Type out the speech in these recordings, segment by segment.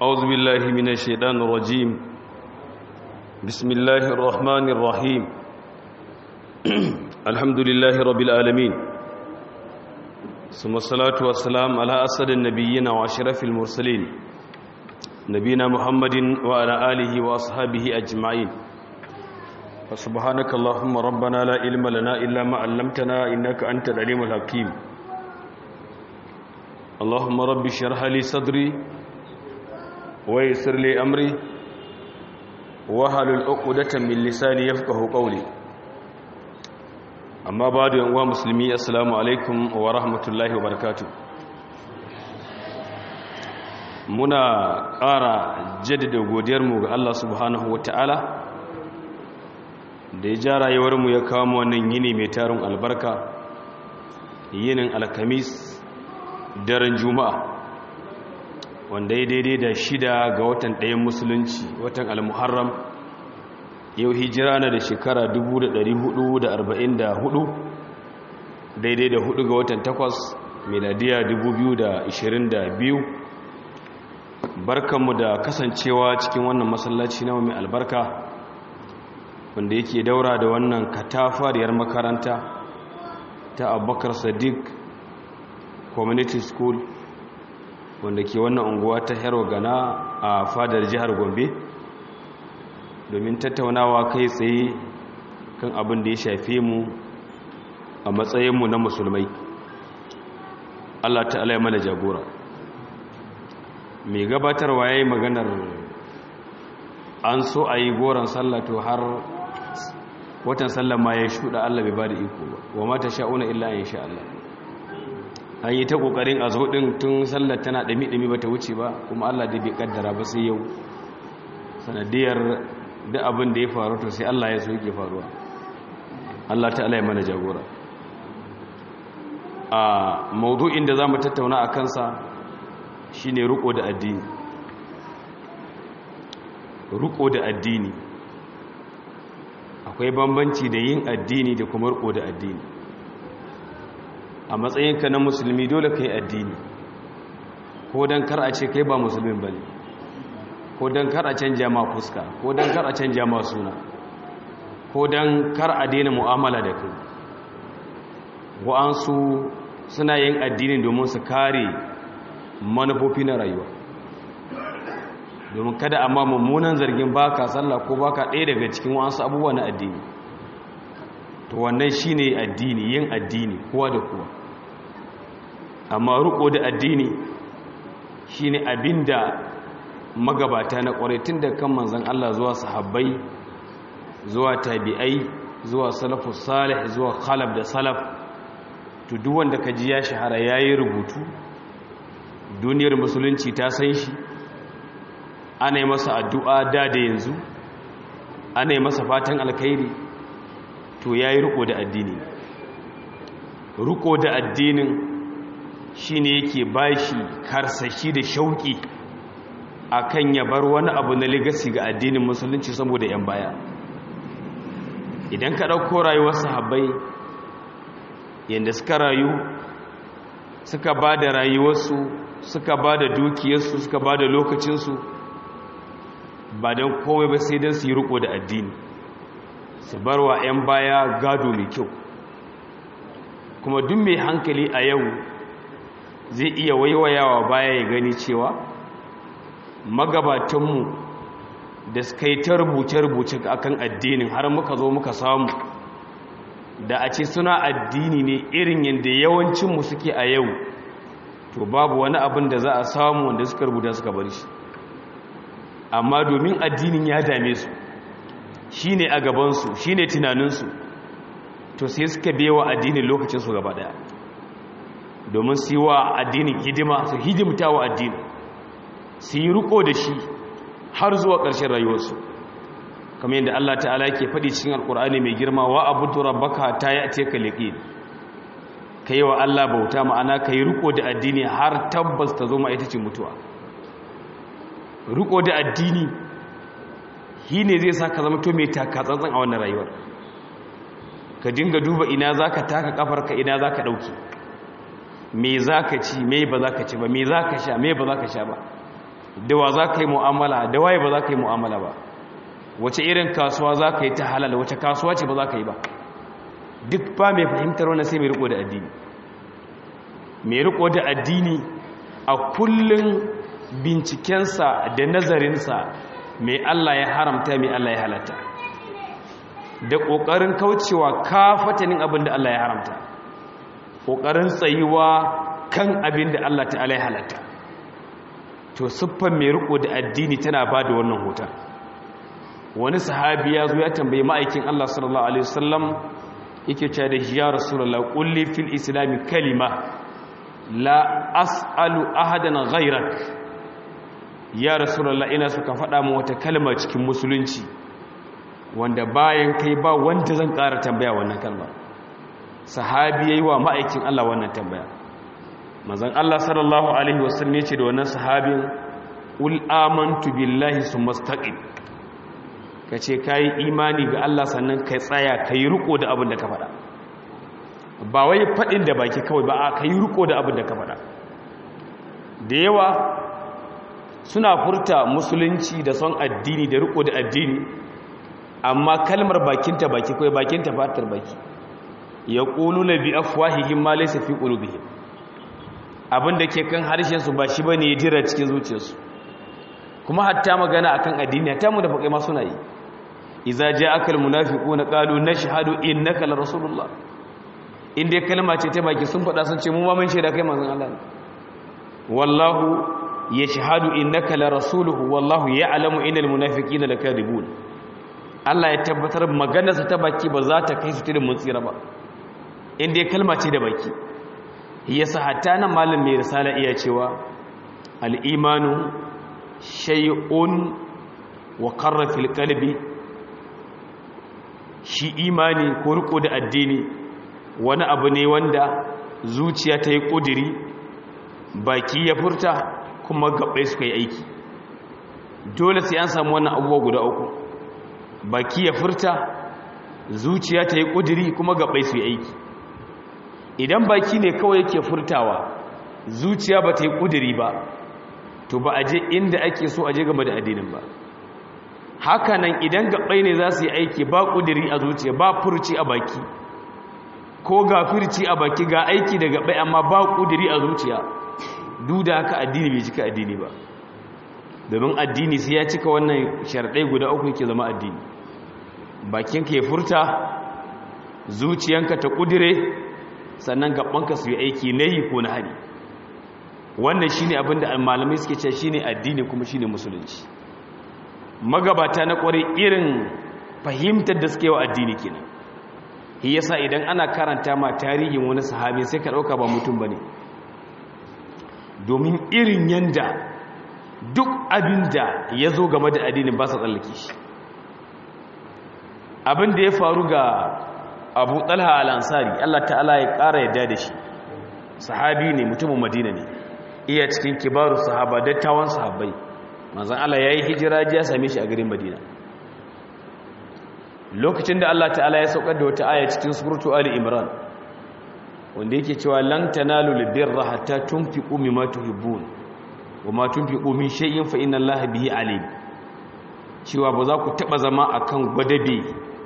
أعوذ بالله من الشيطان الرجيم. بسم الله الرحمن الرحيم. الحمد لله رب العالمين، ثم الصلاة والسلام على أسد النبيين وأشرف المرسلين نبينا محمد وعلى آله وأصحابه أجمعين. فسبحانك اللهم ربنا لا علم لنا إلا ما علمتنا إنك أنت العليم الحكيم. اللهم رب اشرح لي صدري ويسر لي أمري واحلل عقدة من لساني يفقهوا قولي. أما بعد يا مسلمي، السلام عليكم ورحمة الله وبركاته. muna ƙara jaddada godiyarmu ga Allah subhanahu wata'ala da ya ja rayuwarmu ya kawo mu wannan yini mai tarin albarka, yinin alkamis daren juma'a, wanda ya daidai da 6 ga watan ɗayan musulunci, watan al-muharram. Yau hijira na da shekara 1444, daidai da 4 ga watan 8 miladiya 2022. Barkanmu da kasancewa cikin wannan masallaci na mai albarka, wanda yake daura da wannan katafariyar makaranta ta Abubakar Sadiq Community School, wanda ke wannan unguwa ta Herwa Gana a fadar jihar Gombe, domin tattaunawa kai tsaye kan abin da ya shafe mu a matsayinmu na musulmai. Allah ta'ala ya mana jagora. Mai gabatarwa ya yi maganar an so a yi goron sallah, to har watan sallah ma ya shuɗa, Allah bai ba da iko ba, wa mata sha'una illa in sha Allah. An yi ta ƙoƙarin a zo ɗin tun sallar tana ɗami-ɗami ba ta wuce ba, kuma Allah da bai ƙaddara ba sai yau, sanadiyar da abin da ya faru, to sai Allah ya so yake faruwa. Allah ta'ala ya mana jagora. A maudu'in da za mu tattauna a kansa shi ne riƙo da addini. Riƙo da addini, akwai bambanci da yin addini da kuma riƙo da addini. A matsayinka na musulmi dole ka yi addini, ko don kar a ce kai ba musulmin ba ne, ko don kar a canja ma fuska, ko don kar a canja ma suna, ko don kar a daina mu'amala da kai. Wa'ansu suna yin addini domin su kare manufofi na rayuwa, domin kada amma mummunan zargin baka sallah ko baka ɗaya daga cikin wasu abubuwa na addini. To wannan shine addini, yin addini kowa da kowa. Amma riƙo da addini shine abinda magabata na ƙwarai, tun da kan manzon Allah zuwa sahabbai, zuwa tabi'ai, zuwa salafus salih, zuwa khalaf da salaf. To duk wanda kaji ya shahara yayi rubutu, duniyar musulunci ta san shi, ana yi masa addu'a da yanzu, ana yi masa fatan alkhairi, to ya yi riko da addini. Riko da addinin shi ne yake ba shi karsashi da shauƙi a kan ya bar wani abu na ligasi ga addinin musulunci saboda ‘yan baya. Idan ka ɗauko rayuwar sahabbai, yadda suka rayu, suka ba da rayuwarsu, suka ba da dukiyarsu, suka ba da lokacinsu, ba don komai ba sai don su yi riko da addini, su bar wa 'yan baya gado mai kyau. Kuma duk mai hankali a yau zai iya waiwayawa baya ya gani cewa magabatanmu da suka yi ta rubuce-rubuce a kan addinin har muka zo muka samu, da a ce suna addini ne irin yadda yawancinmu suke a yau, to babu wani abin da za a samu wanda suka rubuta suka bari shi. Amma domin addinin ya dame su, shi ne a gabansu, shi ne tunaninsu, to sai suka bewa addinin lokacinsu gaba daya, domin su yi wa addinin hidima, su hidimta wa addini, su yi riko da shi har zuwa ƙarshen rayuwarsu. Kamar yadda Allah ta'ala ke faɗi cikin alƙur'ani mai girma, wa abudu rabbaka ta ya'tiyaka liqin. Ka yi wa Allah bauta, ma'ana ka yi riko da addini har tabbas ta zo ma ita ce mutuwa. Riko da addini shi ne zai sa ka zama to mai takatsantsan a wannan rayuwar. Ka dinga duba ina za ka taka kafarka, ina za ka ɗauki, me za ka ci me ba za ka ci ba, me za ka sha me ba za ka sha ba. da wa za ka yi mu'amala da waye ba za ka yi mu'amala ba, wace irin kasuwa za ka yi ta halal, wace kasuwa ce ba za ka yi ba. Duk ba mai fahimtar wannan sai mai riko da addini. Mai riko da addini a kullum bincikensa da nazarinsa mai Allah ya haramta mai Allah ya halatta, da ƙoƙarin kaucewa kafatanin abin da Allah ya haramta, ƙoƙarin tsayuwa kan abin da Allah ta'ala ya halatta. To siffan mai riko da addini tana ba da wannan hoton. Wani sahabi ya zo ya tambayi ma'aikin Allah sallallahu alaihi wasallam, yake cewa da shi, ya rasulullah qulli fil islami kalima la as'alu ahadan ghayrak. Ya rasulullah ina so ka faɗa min wata kalma cikin musulunci wanda bayan kai ba wanda zan ƙara tambaya wannan kalmar. Sahabi yayi wa ma'aikin Allah wannan tambaya. Manzon Allah sallallahu alaihi wasallam yace da wannan sahabin, ul amantu billahi summa istaqim. Kace kai imani ga Allah sannan kai tsaya kai riko da abin da ka faɗa. Ba wai faɗin da baki kawai ba, kai riko da abin da ka faɗa. Da yawa suna furta musulunci da son addini da riko da addini, amma kalmar bakinta baki kawai, bakinta fatar baki. Yaquluna bi afwahihim ma laysa fi qulubihim. Abin da ke kan harshen su ba shi bane ya jira cikin zuciyarsu. Kuma hatta magana akan addini hatta mu da fakai ma suna yi. Idza ja'aka almunafiquna qalu nashhadu innaka la rasulullah. Inda kalma ce ta baki sun faɗa sun ce mu ma mun shaida kai manzon Allah ne. Wallahu yashhadu innaka la rasuluhu wallahu ya'lamu innal munafiqina lakadibun. Allah ya tabbatar maganarsa ta baki ba za ta kai su tudun mun tsira ba. Inda kalma ce da baki. Yasa hatta nan malam mai risala iya cewa al-imanu shay'un wa qarra fil qalbi. Shi imani ko riko da addini wani abu ne wanda zuciya ta yi kudiri, baki ya furta, kuma gabbai suka yi aiki. Dole sai an samu wannan abubuwa guda uku: baki ya furta, zuciya ta yi kudiri, kuma gabbai su yi aiki. Idan baki ne kawai yake furtawa, zuciya ba ta yi kudiri ba, to ba a je inda ake so a je game da addinin ba. Haka nan idan gabbai ne za su yi aiki, ba kudiri a zuciya, ba furci a baki, ko ga furci a baki ga aiki da gabbai amma ba kudiri a zuciya, duk da haka addini bai cika addini ba. Domin addini sai ya cika wannan sharadai guda uku yake zama addini: bakinka ya furta, zuciyanka ta kudire, sannan gabanka su yi aiki na yi ko na hari. Wannan shine abin da malamai suke cewa shine addini kuma shine musulunci. Magabata na kware irin fahimtar da suke wa addini kenan. Shi yasa idan ana karanta ma tarihin wani sahabi sai ka dauka ba mutum bane, domin irin yanda duk abinda ya zo game da addinin ba sa tsallake shi. Abin da ya faru ga Abu Talha al-Ansari, Allah ta'ala ya ƙara yadda da shi, sahabi ne, mutumin Madina ne, iya cikin kibaru sahaba, dattawan sahabbai. Manzon Allah yayi hijira ji ya same shi a garin Madina. Lokacin da Allah ta'ala ya saukar da wata aya cikin suratu Ali Imran wanda yake cewa lan tanalu birra hatta tunfiqu mimma tuhibbun wama tunfiqu min shay'in fa inna Allaha bihi alim. Cewa ba za ku taba zama akan gwadabe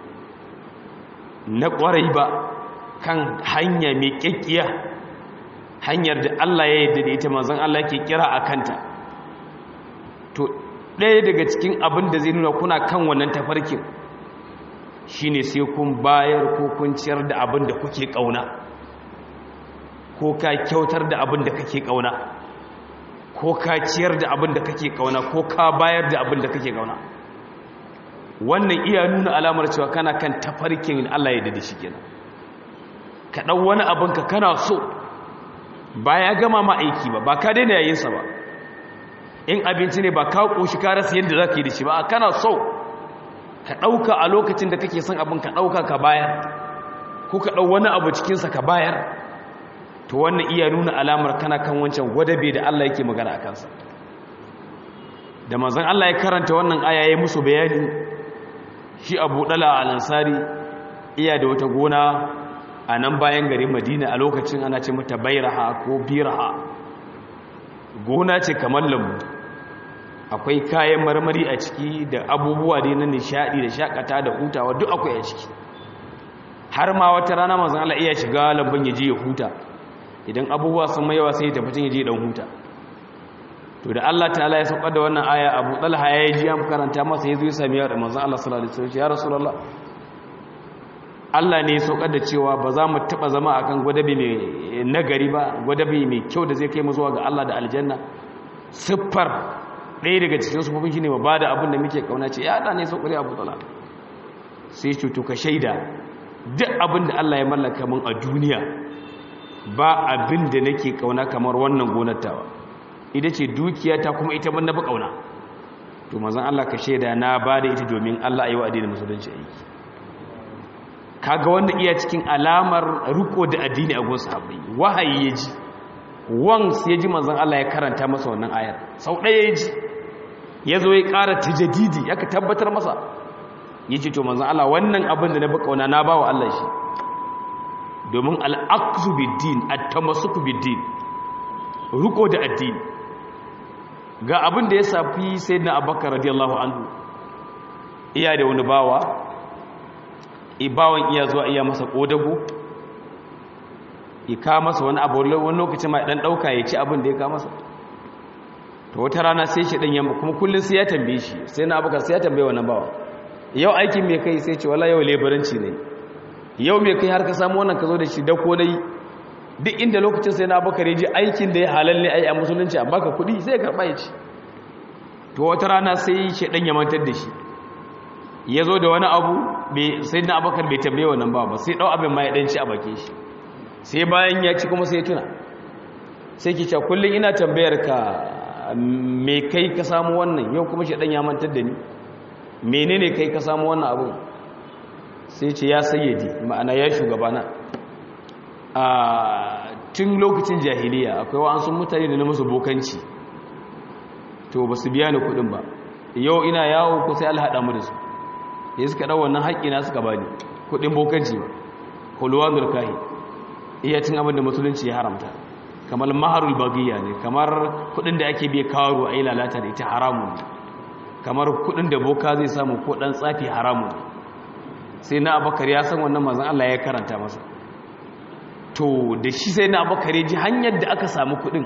na kwarai ba, kan hanya mai kekkiya, hanyar da Allah ya yarda da ita, manzon Allah yake kira akanta. To ɗaya daga cikin abin da zai nuna kuna kan wannan tafarkin shine sai kun bayar ko kun ciyar da abin da kuke kauna, ko ka kyautar da abin da kake kauna, ko ka ciyar da abin da kake kauna, ko ka bayar da abin da kake kauna. Wannan iya nuna alamar cewa kana kan tafarkin Allah ya dade shi kenan. Ka dau wani abin ka kana so, ba ya gama ma aiki ba ka daina yayin sa ba. In abinci ne ba ka koshi ka rasa yadda zaka yi da shi ba, kana so ka ɗauka a lokacin da kake son abin, ka ɗauka ka bayar, ko ka ɗau wani abu cikinsa ka bayar. To wannan iya nuna alamar kana kan wancan gwadabe da Allah yake magana a kansa. Da manzon Allah ya karanta wannan aya ya musu bayani, shi Abu Talha al-Ansari iya da wata gona a nan bayan garin Madina, a lokacin ana ce mata Bairaha ko Biraha. Gona ce kamar lambu, akwai kayan marmari a ciki da abubuwa dai na nishadi da shakata da hutawa duk akwai a ciki. Har ma wata rana manzon Allah iya shiga lambun ya je ya huta, idan abubuwa sun mai yawa sai ya tafi can ya je dan huta. To da Allah ta'ala ya saukar da wannan aya, Abu Talha ya ji an karanta masa, yazo ya sami ya manzon Allah sallallahu alaihi wasallam, ya Rasulullah, Allah ne ya saukar da cewa ba za mu taba zama akan gwadabi mai nagari ba, gwadabi mai kyau da zai kai mu zuwa ga Allah da aljanna. Siffar ɗaya daga cikin sufofin shine ba bada abin da muke kauna. Ce ya da ne saukar Abu Talha, sai ce to ka shaida duk abin da Allah ya mallaka min a duniya ba abin da nake kauna kamar wannan gonar tawa, ita ce dukiyata kuma ita ban na ba kauna. To manzon Allah ka shaida na bada ita domin Allah ayi wa addinin musulunci aiki. Kaga wanda iya cikin alamar riko da addini a gun sahabbai. Wahayi yaji, wans yaji manzon Allah ya karanta masa wannan ayar sau ɗaya yaji, yazo ya ƙara tajdidi aka tabbatar masa, yace to manzon Allah wannan abin da na ba kauna na bawa Allah shi, domin al-aqsu bid-din at-tamassuku bid-din, riko da addini. Ga abin da ya safi sayyidina Abubakar radiyallahu anhu, iya da wani bawa, bawan iya zuwa iya masa kodago, ka masa wani abu, wani lokacin ma dan dauka ya ci abin da ya ka masa. To wata rana sai shi dan yamma, kuma kullun sai ya tambaye shi, sai na Abubakar sai ya tambaye wannan bawa, yau aikin me kai? Sai ce wallahi yau leburanci ne. Yau me kai har ka samu wannan ka zo da shi da ko dai? Duk inda lokacin sai na Abubakar ya ji aikin da ya halal ne ai a musulunci, amma ka kudi sai ya karba ya ci. To wata rana sai shi dan ya mantar da shi, ya zo da wani abu, sai na Abubakar bai tambaye wannan ba, sai dau abin ma ya dan ci a bakin shi. Sai bayan ya ci kuma sai ya tuna, sai ki ce kullun ina tambayar ka me kai ka samu wannan, yau kuma shi dan ya mantar da ni, menene kai ka samu wannan abu? Sai ce ya sayyidi, ma'ana ya shugabana. Tun lokacin jahiliya akwai wa'ansu mutane da na musu bokanci, to ba su biya ni kudin ba, yau ina yawo ko sai Allah haɗa mu da su, ya suka ɗau wannan haƙƙina suka bani kudin bokanci ba. hulwanul kahi iya cin abin da musulunci ya haramta, kamar maharul bagiya ne, kamar kudin da ake biya kawo a yi lalata da ita haramun ne, kamar kudin da boka zai samu ko ɗan tsafi haramun ne. sai na Abubakar ya san wannan manzon Allah ya karanta masa, to da shi sai na Abubakar ya ji hanyar da aka samu kudin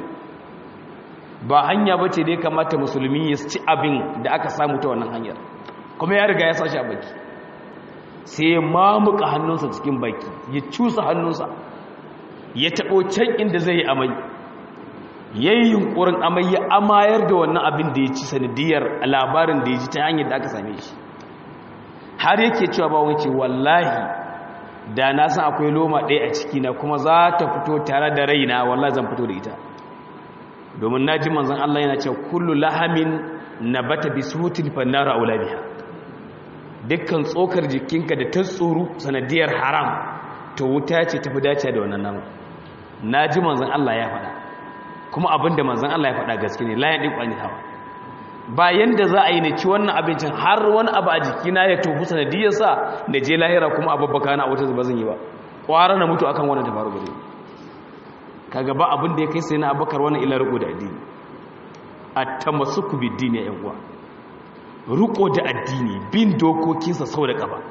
ba hanya bace da ya kamata musulmi ya ci abin da aka samu ta wannan hanyar, kuma ya riga ya sashi a baki, sai ya mamuka hannunsa cikin baki, ya cusa hannunsa, ya taɓo can inda zai yi amai, ya yi yunƙurin amai, ya amayar da wannan abin da ya ci sanadiyar labarin da ya ji ta hanyar da aka same shi. Har yake cewa ba wani ce wallahi da na san akwai loma ɗaya a cikina kuma za ta fito tare da raina, wallahi zan fito da ita, domin na ji manzan Allah yana cewa kullu lahamin nabata bi sutin fannara aula biha, dukkan tsokar jikinka da ta tsoro sanadiyar haram to wuta ce tafi dace da wannan nama. Na ji manzan Allah ya faɗa, kuma abinda manzan Allah ya faɗa gaske ne, la yadiqu anil hawa. Bayan da za a yi na ci wannan abincin har wani abu a jikina ya tofu sanadiyarsa da je lahira kuma ababbaka na a wata zuba zan yi ba, ƙwara na mutu akan wannan tafaru gare. Kaga ba abin da ya kai sai na Abubakar wannan ila riko da addini, at-tamassuku bid-din ya uwa, riko da addini, bin dokokinsa sau da ƙafa.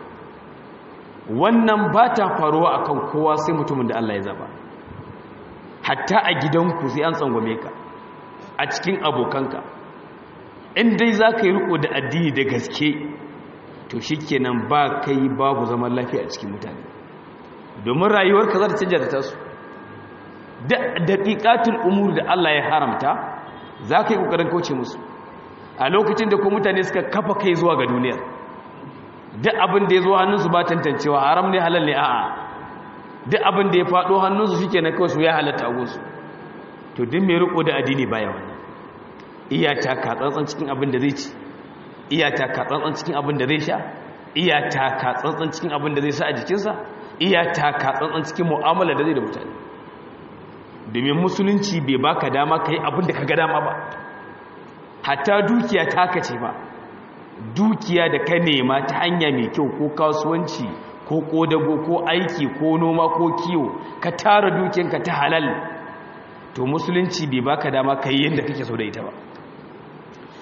Wannan ba ta faruwa akan kowa sai mutumin da Allah ya zaba. Hatta a gidanku sai an tsangwame ka, a cikin abokanka, in dai za ka yi riko da addini da gaske, to shi kenan ba kai babu zaman lafiya a cikin mutane, domin rayuwarka za ta canja da tasu. Daƙiƙatul umur da Allah ya haramta za ka yi ƙoƙarin kauce musu a lokacin da ko mutane suka kafa kai zuwa ga duniyar. Duk abin da ya zo hannunsu ba tantancewa haram ne halal ne, a'a, duk abin da ya faɗo hannunsu shi kenan kawai su ya halatta a gunsu. To duk mai riko da addini baya wannan, iya taka tsantsan cikin abin da zai ci, iya taka tsantsan cikin abin da zai sha, iya taka tsantsan cikin abin da zai sa a jikinsa, iya taka tsantsan cikin mu'amala da zai da mutane. Domin musulunci bai baka dama ka yi abin da ka ga dama ba, hatta dukiya taka ce ba, dukiya da ka nema ta hanya mai kyau, ko kasuwanci ko kodago ko aiki ko noma ko kiwo, ka tara dukiyanka ta halal, to musulunci bai baka dama ka yi yadda kake so da ita ba.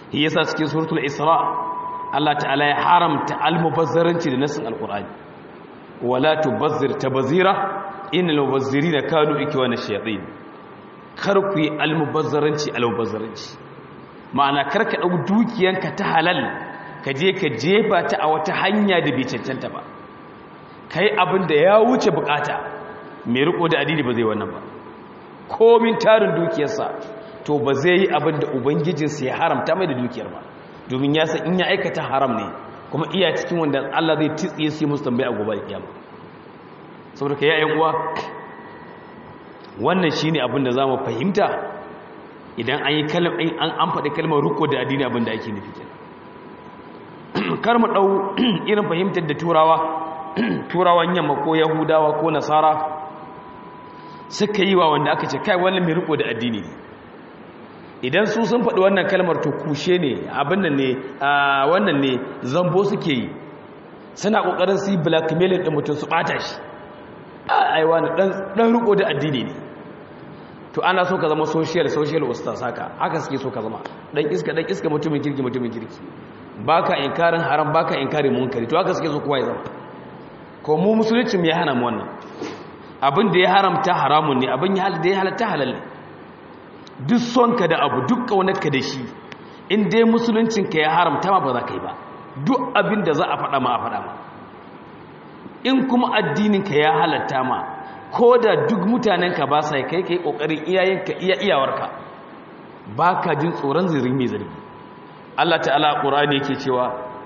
shi yasa cikin suratul isra Allah ta'ala ya haramta almubazzaranci da nasin alqur'ani wala tubazzir tabzira innal mubazzirina kanu ikwana shayatin kar ku yi almubazzaranci ma'ana kar ka dau dukiyanka ta halal ka je ka jefa ta a wata hanya da bai cancanta ba kai abin da ya wuce bukata mai riko da addini ba zai wannan ba komin tarin dukiyarsa to ba zai yi abin da ubangijinsa ya haramta mai da dukiyar ba domin ya san in ya aikata haram ne kuma iya cikin wanda Allah zai tsitsiye su musu tambaya a gobe kiyama saboda kai yayin uwa wannan shine abin da zamu fahimta idan an yi an faɗi kalmar riko da addini abin da ake nufi kenan kar mu dau irin fahimtar da turawan yamma ko yahudawa ko nasara suka yi wa wanda aka ce kai wannan mai riko da addini ne idan su sun faɗi wannan kalmar to kushe ne abin nan ne wannan ne zambo suke yi suna ƙoƙarin su yi blackmailing ɗin mutum su ɓata shi aiwa na ɗan riko da addini ne to ana so ka zama social ustaz haka suke so ka zama ɗan iska mutumin kirki ba ka inkarin haram ba ka inkarin munkari to haka suke so kowa ya zama ko mu musulunci ya hana mu wannan abin da ya haramta haramun ne abin da ya halatta halal ne duk sonka da abu duk kaunarka da shi in dai musuluncinka ya haramta ma ba za ka yi ba duk abin da za a faɗa ma in kuma addininka ya halatta ma ko da duk mutanenka ba sa kai kai kokarin iyayenka iyawarka ba ka jin tsoron zirin mai zargi Allah ta'ala Qur'ani yake cewa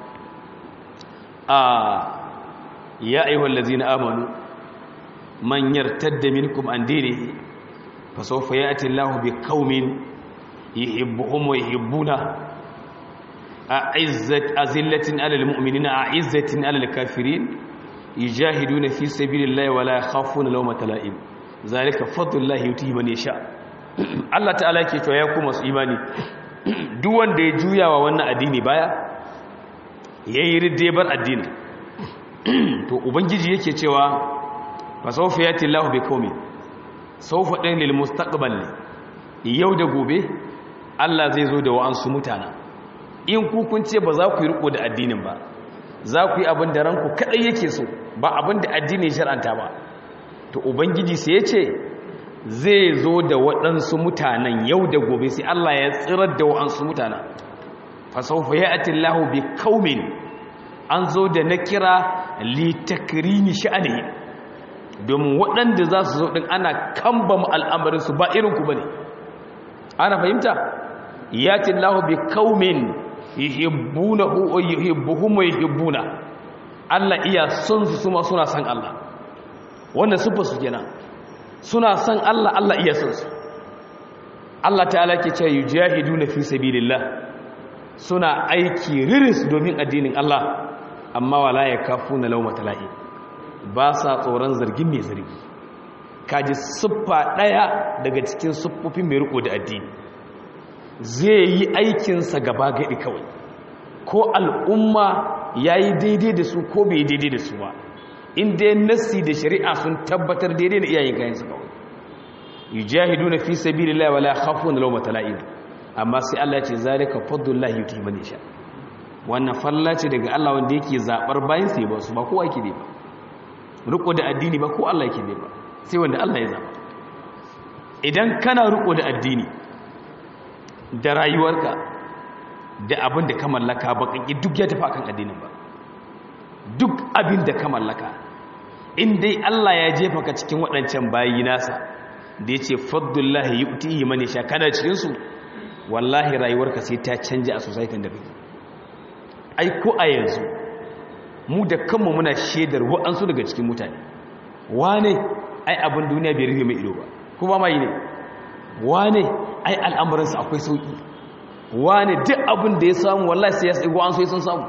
ya ayyuhal ladzina amanu man yartadda minkum an dinihi fasawfa ya'ti Allahu biqaumin yuhibbuhum wa yuhibbuna azillatin 'alal mu'minina a'izzatin 'alal kafirin yujahiduna fi sabilillahi wa la yakhafuna lawmata la'im zalika fadlullahi yutihi man yasha Allah ta'ala yake cewa ya kuma su imani duk wanda ya juyawa wannan addini baya yayi riddebar addini to ubangiji yake cewa fasawfa yati Allahu biqaumin sawfa dan lil mustaqbal yau da gobe Allah zai zo da wa'ansu mutana in ku kun ce ba za ku yi riko da addinin ba za ku yi abin da ranku kadai yake so ba abin da addini shar'anta ba to ubangiji sai ya ce zai zo da waɗansu mutanen yau da gobe sai Allah ya tsirar da waɗansu mutanen fasawfa ya'ti Allahu bi qaumin an zo da na kira li takrimi sha'ani domin waɗanda za su zo din ana kambama al'amarin su ba irin ku bane ana fahimta ya'ti Allahu bi qaumin yuhibbunahu wa yuhibbuhum wa yuhibbuna Allah iya son su kuma suna son Allah wannan sifa su kenan suna son Allah Allah iya son su Allah ta'ala ke cewa yujahiduna fi sabilillah suna aiki riris domin addinin Allah amma wala yakafuna lawmata la'i ba sa tsoron zargin mai zargi kaji siffa daya daga cikin siffofin mai riko da addini zai yi aikinsa gaba gadi kawai ko al'umma yayi daidai da su ko bai daidai da su ba inda nassi da shari'a sun tabbatar daidai da iyayen kayansu kawai yujahiduna fi sabilillahi wala yakhafuna lawmata la'im amma sai Allah ya ce zalika fadlullahi yuti man yasha wannan falla ce daga Allah wanda yake zabar bayin sai ba su ba kowa yake ne ba riko da addini ba ko Allah yake ne ba sai wanda Allah ya zaba idan kana riko da addini da rayuwarka da abin da ka mallaka ba kanki duk ya tafi akan addinin ba duk abin da ka mallaka in dai Allah ya jefa ka cikin waɗancan bayi nasa da ya ce faddullahi yu'tihi man yasha kana cikin su wallahi rayuwarka sai ta canja a society da kake ai ko a yanzu mu da kanmu muna shedar wa'ansu daga cikin mutane wane ai abin duniya bai rige mai ido ba kuma mai ne wane ai al'amuransa akwai sauki wane duk abin da ya samu wallahi sai ya sai wa'ansu ya sun samu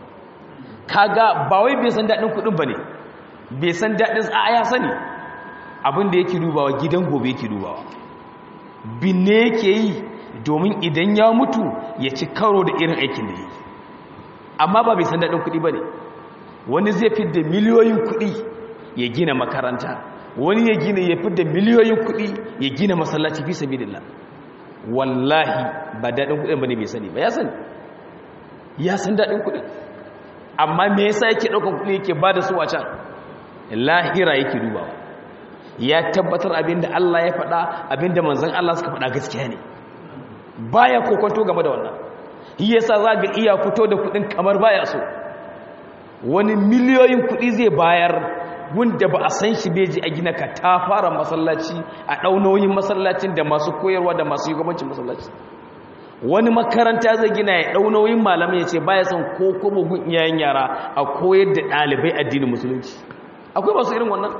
kaga ba wai bai san dadin kudin bane bai san dadin a ya sani abin da yake dubawa gidan gobe yake dubawa binne yake yi domin idan ya mutu ya ci karo da irin aikin da yake amma ba bai san dadin kudi bane wani zai fidda miliyoyin kudi ya gina makaranta wani ya fidda miliyoyin kudi ya gina masallaci fi sabilillah wallahi ba daɗin kuɗin ba ne bai sani ba, ya san daɗin kuɗin, amma me yasa yake ɗaukan kuɗi yake ba da su a can? Lahira yake dubawa, ya tabbatar abinda Allah ya faɗa, abinda manzon Allah suka faɗa gaskiya ne, baya kokonto game da wannan. Yasa za ga iya fito da kuɗin kamar baya so, wani miliyoyin kuɗi zai bayar wanda ba a san shi beji a gina ka ta fara masallaci, a ɗaunoyin masallacin da masu koyarwa da masu shugabancin masallaci. Wani makaranta zai gina ya ɗaunoyin malamai ya ce baya son ko kuma gun iyayen yara a koyar da ɗalibai addinin musulunci. Akwai masu irin wannan?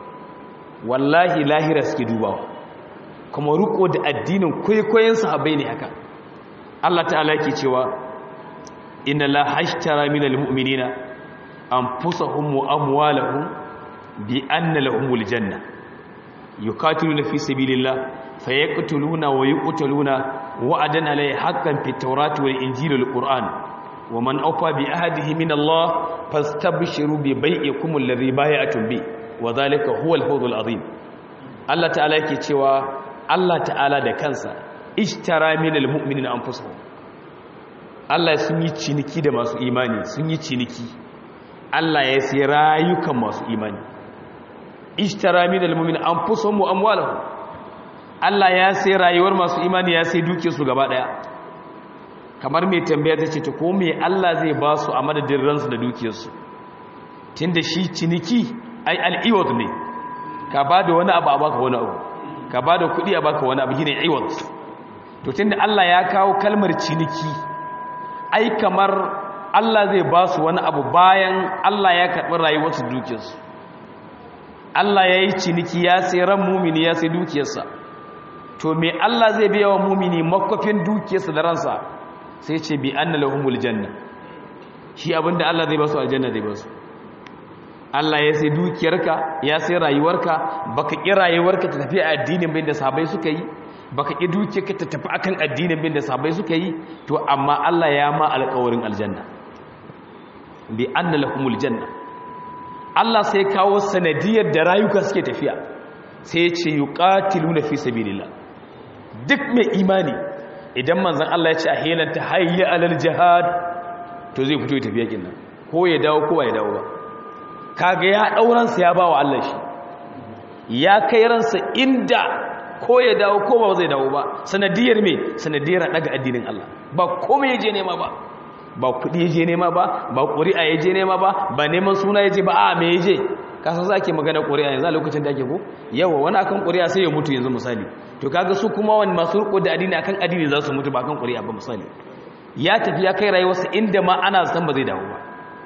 Wallahi lahira suke dubawa, kuma riko da addinin kwaikwayon sahabbai ne haka. Allah ta'ala yake cewa inna la hashtara minal mu'minina anfusahum wa amwalahum bi anna lahumul janna yuqatiluna fi sabilillah fayaqtuluna wa yuqtaluna wa'adan alayhi haqqan fit tawrati wal injili wal qur'an wa man awfa bi ahdihi min Allah fastabshiru bi bai'ikum alladhi bay'atum bi wa dhalika huwa al-fawzul azim. Allah ta'ala yake cewa Allah ta'ala da kansa ishtara minal mu'minina anfusahum, Allah sun yi ciniki da masu imani, sun yi ciniki, Allah ya sai rayukan masu imani. Ishtara minal mu'minina anfusahum wa amwalahum, Allah ya sai rayuwar masu imani, ya sai duke su gaba daya. Kamar mai tambaya ta ce ta ko me Allah zai ba su a madadin ransu da dukiyarsu, tunda shi ciniki ai al'iwad ne, ka ba da wani abu a baka wani abu, ka ba da kuɗi a baka wani abu, gine iwad. To tunda Allah ya kawo kalmar ciniki, ai kamar Allah zai ba su wani abu bayan Allah ya karɓi rayuwarsu dukiyarsu. Allah ya yi ciniki, ya sai ran mumini, ya sai dukiyarsa. To me Allah zai biya wa mumini makwafin dukiyarsa da ransa? Sai ce bi anna lahumul janna, shi abinda Allah zai ba su aljanna zai ba su. Allah ya sai dukiyarka, ya sai rayuwarka, baka ƙi rayuwarka ta tafi a addinin bin da sahabbai suka yi, baka ƙi dukiyarka ta tafi akan addinin bin da sahabbai suka yi, to amma Allah ya ma alƙawarin aljanna bi anna lahumul janna. Allah sai kawo sanadiyar da rayuka suke tafiya, sai ya ce yuqatiluna fi sabilillah. Duk mai imani idan manzon Allah ya ce a helanta hayya alal jihad, to zai fito ya tafi yakin nan, ko ya dawo ko ya dawo ba. Kaga ya dauransa ya bawa Allah shi, ya kai ransa inda ko ya dawo ko ba zai dawo ba, sanadiyar me? Sanadiyar daga addinin Allah. Ba komai yaje nema ba kudi yaje nema ba ƙuri'a yaje nema ba neman suna yaje ba, a me yaje? Ka san zake magana ƙuri'a yanzu a lokacin da ake ko yawa wani akan ƙuri'a sai ya mutu yanzu misali. To kaga su kuma wani masu riko da addini akan addini za su mutu ba akan ƙuri'a ba misali. Ya tafi ya kai rayuwarsa inda ma ana san ba zai dawo ba.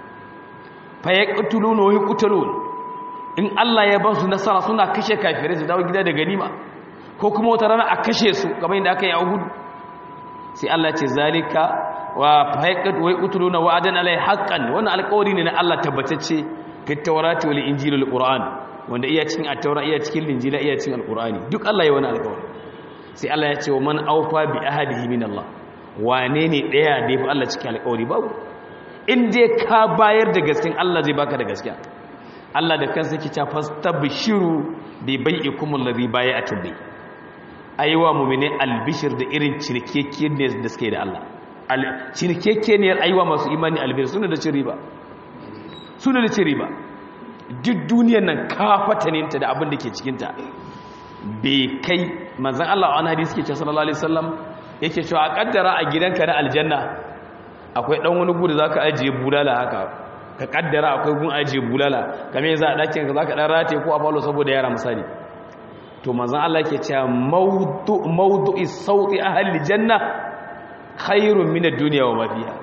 Fayaqtuluna wa yuqtalun, in Allah ya ba su nasara suna kashe kafirai su dawo gida da ganima, ko kuma wata rana a kashe su kamar yadda aka yi a Uhud. Sai Allah ya ce zalika wa fayaqat wa yuqtaluna wa'adan alai haqqan, wannan alƙawari ne na Allah tabbatacce fi tawrati wal injili wal qur'an, wanda iya cikin at-taura iya cikin injila iya cikin al-qur'ani, duk Allah ya wani alƙawari. Sai Allah ya ce wa man awfa bi ahdihi min Allah, wane ne daya da yafi Allah cikin alƙawari? Babu. In dai ka bayar da gaskiya Allah zai baka da gaskiya. Allah da kansa yake cewa fastabshiru bi bai'ikum alladhi bai'atum bi. Aiwa mu'mini albishir da irin cirkekeniyar da suke da Allah. Cirkekeniyar aiwa masu imani albishir suna da ciriba. Suna da ciriba. Duk duniyar nan ka fataninta da abin da ke cikin ta. Bai kai manzon Allah a wani hadisi yake cewa sallallahu alaihi wasallam yake cewa a kaddara a gidanka na aljanna akwai dan wani gudu zaka ajiye bulala haka, ka kaddara akwai gun ajiye bulala kame za a dakin ka zaka dan rataye ko a falo saboda yara misali. To manzon Allah yake cewa mawdu'is sauti ahli janna khairun min ad-dunya wa ma fiha.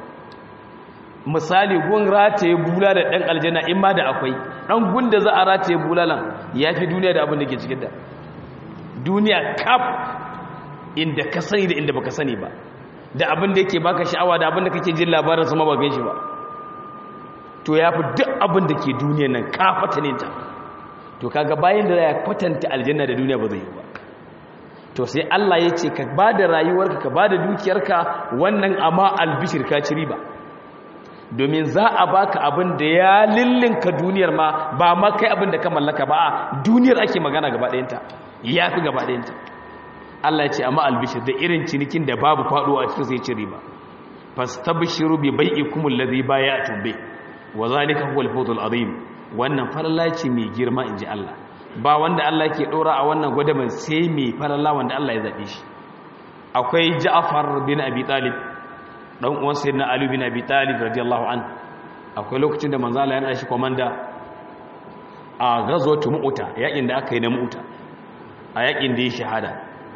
Misali gun rataye bulala dan aljanna in ma da akwai dan gun da za a rataye bulalan yafi duniya da abin da ke cikin ta. Duniya kaf inda ka sani da inda baka sani ba, da abin da yake baka sha'awa da abin da kake jin labarin sama ba gan shi ba, to yafi duk abin da ke duniya nan ka fatanin ta. To kaga bayan da ya kwatanta aljanna da duniya ba zai yi ba. To sai Allah ya ce ka bada rayuwarka, ka bada dukiyarka, wannan amma albishir ka ci riba, domin za a baka abin da ya lillinka duniyar ma, ba ma kai abin da ka mallaka ba, duniyar ake magana gaba ɗayanta, yafi gaba ɗayanta. Allah ya ce amma albishir da irin cinikin da babu faduwa a cikin sai ci riba fastabshiru bi bai'ikum alladhi bay'atum bi wa zalika huwa al-fawzul azim wannan falala ce mai girma inji Allah ba wanda Allah ke dora a wannan gwadaban sai mai falala wanda Allah ya zabe shi akwai Ja'far bin Abi Talib dan uwan sayyidina Ali bin Abi Talib radiyallahu anhu akwai lokacin da manzo Allah ya nashi komanda a gazwatu Mu'ta yakin da aka yi na Mu'ta a yakin da ya shahada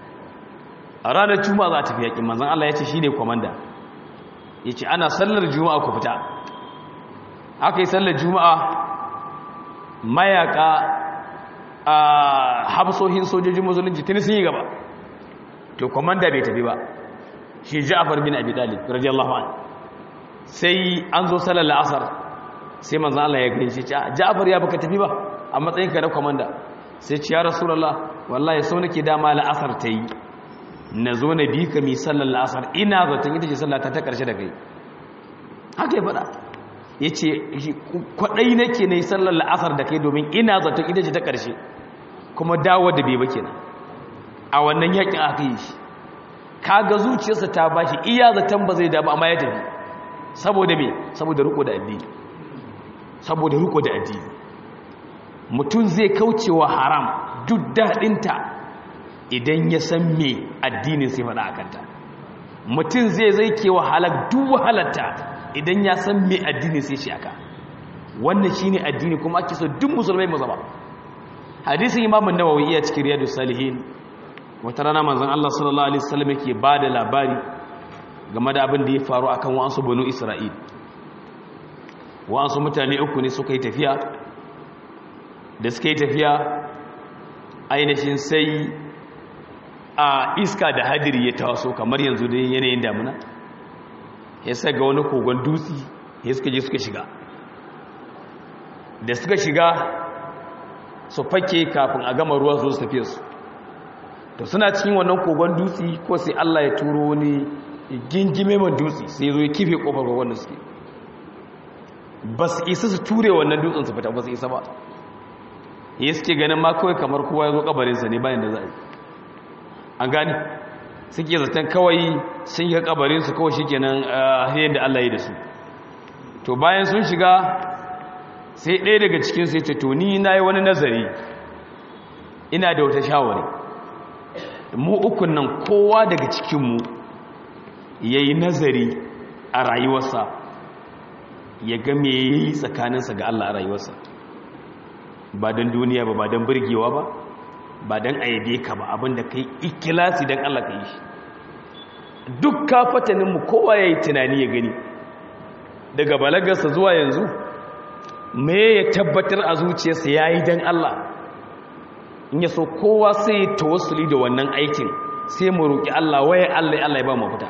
a ranar Juma'a za ta fi yakin manzo Allah ya ce shine komanda yace ana sallar Juma'a ku fita aka yi sallar Juma'a mayaka a hafsohin sojojin musulunci tuni sun yi gaba to komanda bai tafi ba shi Ja'far bin Abi Talib radiyallahu anhu sai an zo sallar asar sai manzo Allah ya gani shi Ja'far ya baka tafi ba a matsayin ka na komanda sai ce ya rasulullah wallahi sau nake dama la'asar ta yi nazo na bi ka mi sallar la'asar ina zaton ita ce sallata ta karshe da kai haka ya faɗa yace kwadai nake ne sallar la'asar da kai domin ina zaton ita ce ta karshe kuma dawo da bai ba kenan a wannan yakin aka yi shi kaga zuciyarsa ta bashi iya zaton ba zai da ba amma ya tafi saboda me saboda riko da addini saboda riko da addini mutum zai kaucewa haram duk dadinta idan ya san me addinin sai faɗa akanta mutum zai kewa halak duk wahalarta idan ya san me addinin sai shi aka wannan shine addini kuma ake so duk musulmai mu zama hadisin Imam an-Nawawi iya cikin Riyadus Salihin wata rana manzon Allah sallallahu alaihi wasallam yake bada labari game da abin da ya faru akan wa'ansu banu Isra'il wa'ansu mutane uku ne suka yi tafiya da suka yi tafiya ainihin sai a iska da hadiri ya taso kamar yanzu da yanayin damuna ya saka wani kogon dutse ya suka je suka shiga da suka shiga su fake kafin a gama ruwa su tafiye su to suna cikin wannan kogon dutse ko sai Allah ya turo wani gingime man dutse sai zo ya kife kofar kogon da suke ba su isa su ture wannan dutsen su fita ba su isa ba ya suke ganin ma kawai kamar kowa ya zo kabarinsa ne bayan da za a yi an gani suke zaton kawai sun yi kabarinsu kawai shi kenan yadda Allah ya da su to bayan sun shiga sai ɗaya daga cikinsu ya ce to ni na yi wani nazari ina da wata shawari mu ukun nan kowa daga cikinmu ya yi nazari a rayuwarsa ya ga me ya yi tsakaninsa ga Allah a rayuwarsa ba don duniya ba don birgewa ba don ayyabe ka ba abinda ka yi ikilasi don Allah ka yi shi duk kafataninmu kowa ya yi tunani ya gani daga balagarsa zuwa yanzu me ya tabbatar a zuciyarsa ya yi don Allah in ya so kowa sai ya tawassuli da wannan aikin sai mu roƙi Allah waye Allah ya ba mu fita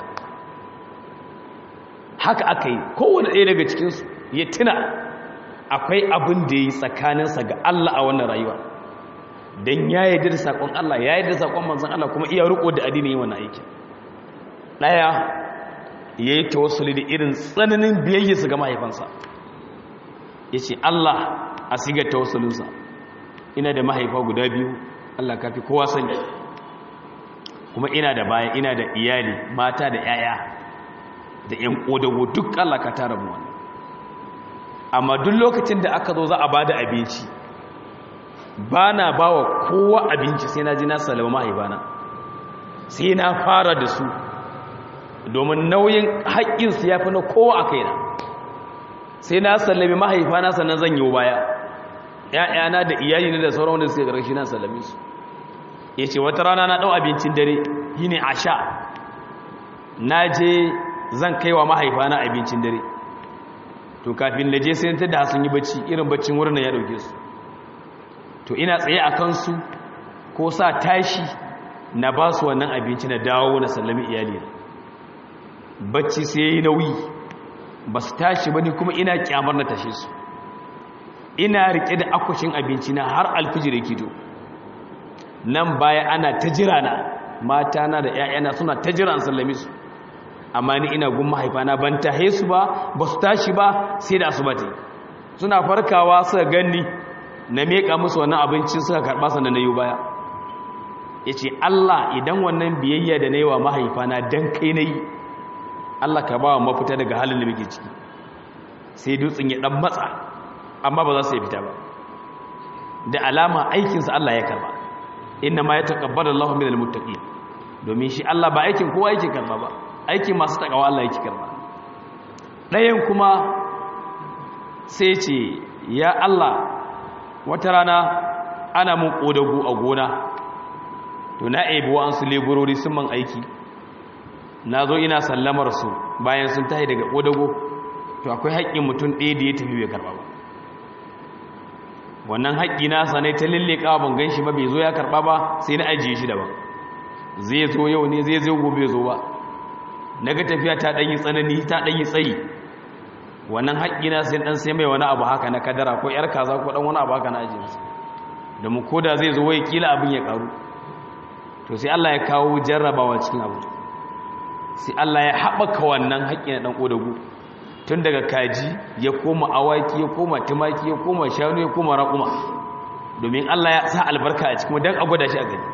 haka aka yi kowane ɗaya daga cikinsu ya tuna akwai abin da ya yi tsakaninsa ga Allah a wannan rayuwa don ya yi da saƙon Allah ya yi da saƙon manzan Allah kuma iya riƙo da addini yi wannan aikin ɗaya ya yi tawassuli da irin tsananin biyayyarsa ga mahaifansa ya ce Allah a sigar tawassulinsa ina da mahaifa guda biyu Allah kafi kowa sani kuma ina da baya ina da iyali mata da 'ya'ya da 'yan ƙodago duk Allah ka tara mu wannan amma duk lokacin da aka zo za a bada abinci ba na ba wa kowa abinci sai na ji na salama mahaifana sai na fara da su domin nauyin haƙƙinsu ya fi na kowa a kaina sai na sallami mahaifana sannan zan yi baya ‘ya'yana da iyali na da sauran wanda suke ƙarshe na sallame su ya ce wata rana na ɗau abincin dare yi ne a sha na je zan kai wa mahaifana abincin dare to kafin na je sai ta da sun yi bacci irin baccin wurin ya ɗauke su to ina tsaye a kansu ko sa tashi na ba su wannan abinci na dawo na sallami iyali bacci sai ya yi nauyi ba su tashi ba ni kuma ina kyamar na tashe su ina rike da akwashin abinci na har alfijir yake to nan baya ana ta jira na mata na da ƴaƴana suna ta jira an sallame su amma ni ina gun mahaifana ban tahe su ba ba su tashi ba sai da asuba ta suna farkawa suka ganni na meka musu wannan abincin suka karba sannan na yi baya yace Allah idan wannan biyayya da nayi wa mahaifana dan kai nayi Allah ka ba wa mafita daga halin da muke ciki sai dutsen ya dan matsa amma ba za su fita ba da alama aikinsa Allah ya karba inna ma yataqabbalu Allahu minal muttaqin domin shi Allah ba aikin kowa yake karba ba aikin masu takawa Allah yake karba ɗayan kuma sai ce ya Allah wata rana ana mun kodago a gona to na aibuwa an su leburori sun man aiki na zo ina sallamar su bayan sun tahi daga kodago to akwai haƙƙin mutum ɗaya da ya tafi bai karba ba wannan haƙƙi nasa ne ta lilleka ban gan shi ba bai zo ya karba ba sai na ajiye shi daban zai zo yau ne zai zo gobe zo ba naga tafiya ta ɗanyi tsanani ta ɗanyi tsayi wannan haƙƙi na sai ɗan sai mai wani abu haka na kadara ko ƴar kaza ko ɗan wani abu haka na ajiye masa da mu koda zai zo wai kila abin ya ƙaru to sai Allah ya kawo jarrabawa cikin abu sai Allah ya haɓaka wannan haƙƙi na ɗan ƙodago tun daga kaji ya koma awaki ya koma tumaki ya koma shanu ya koma raƙuma domin Allah ya sa albarka a cikin don a gwada shi a gani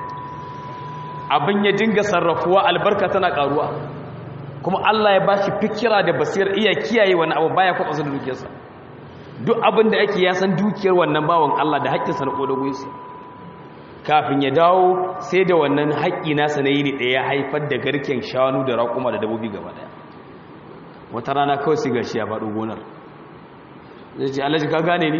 abin ya dinga sarrafuwa albarka tana ƙaruwa kuma Allah ya bashi fikira da basir iya kiyaye wani abu baya kwatsa da dukiyarsa duk abin da ake ya san dukiyar wannan bawan Allah da haƙƙinsa na ƙodago yasa kafin ya dawo sai da wannan haƙƙi nasa na yini ɗaya haifar da garken shanu da raƙuma da dabobi gaba ɗaya wata rana kawai sai gashi ya faɗo gonar zai ce Alhaji ka gane ni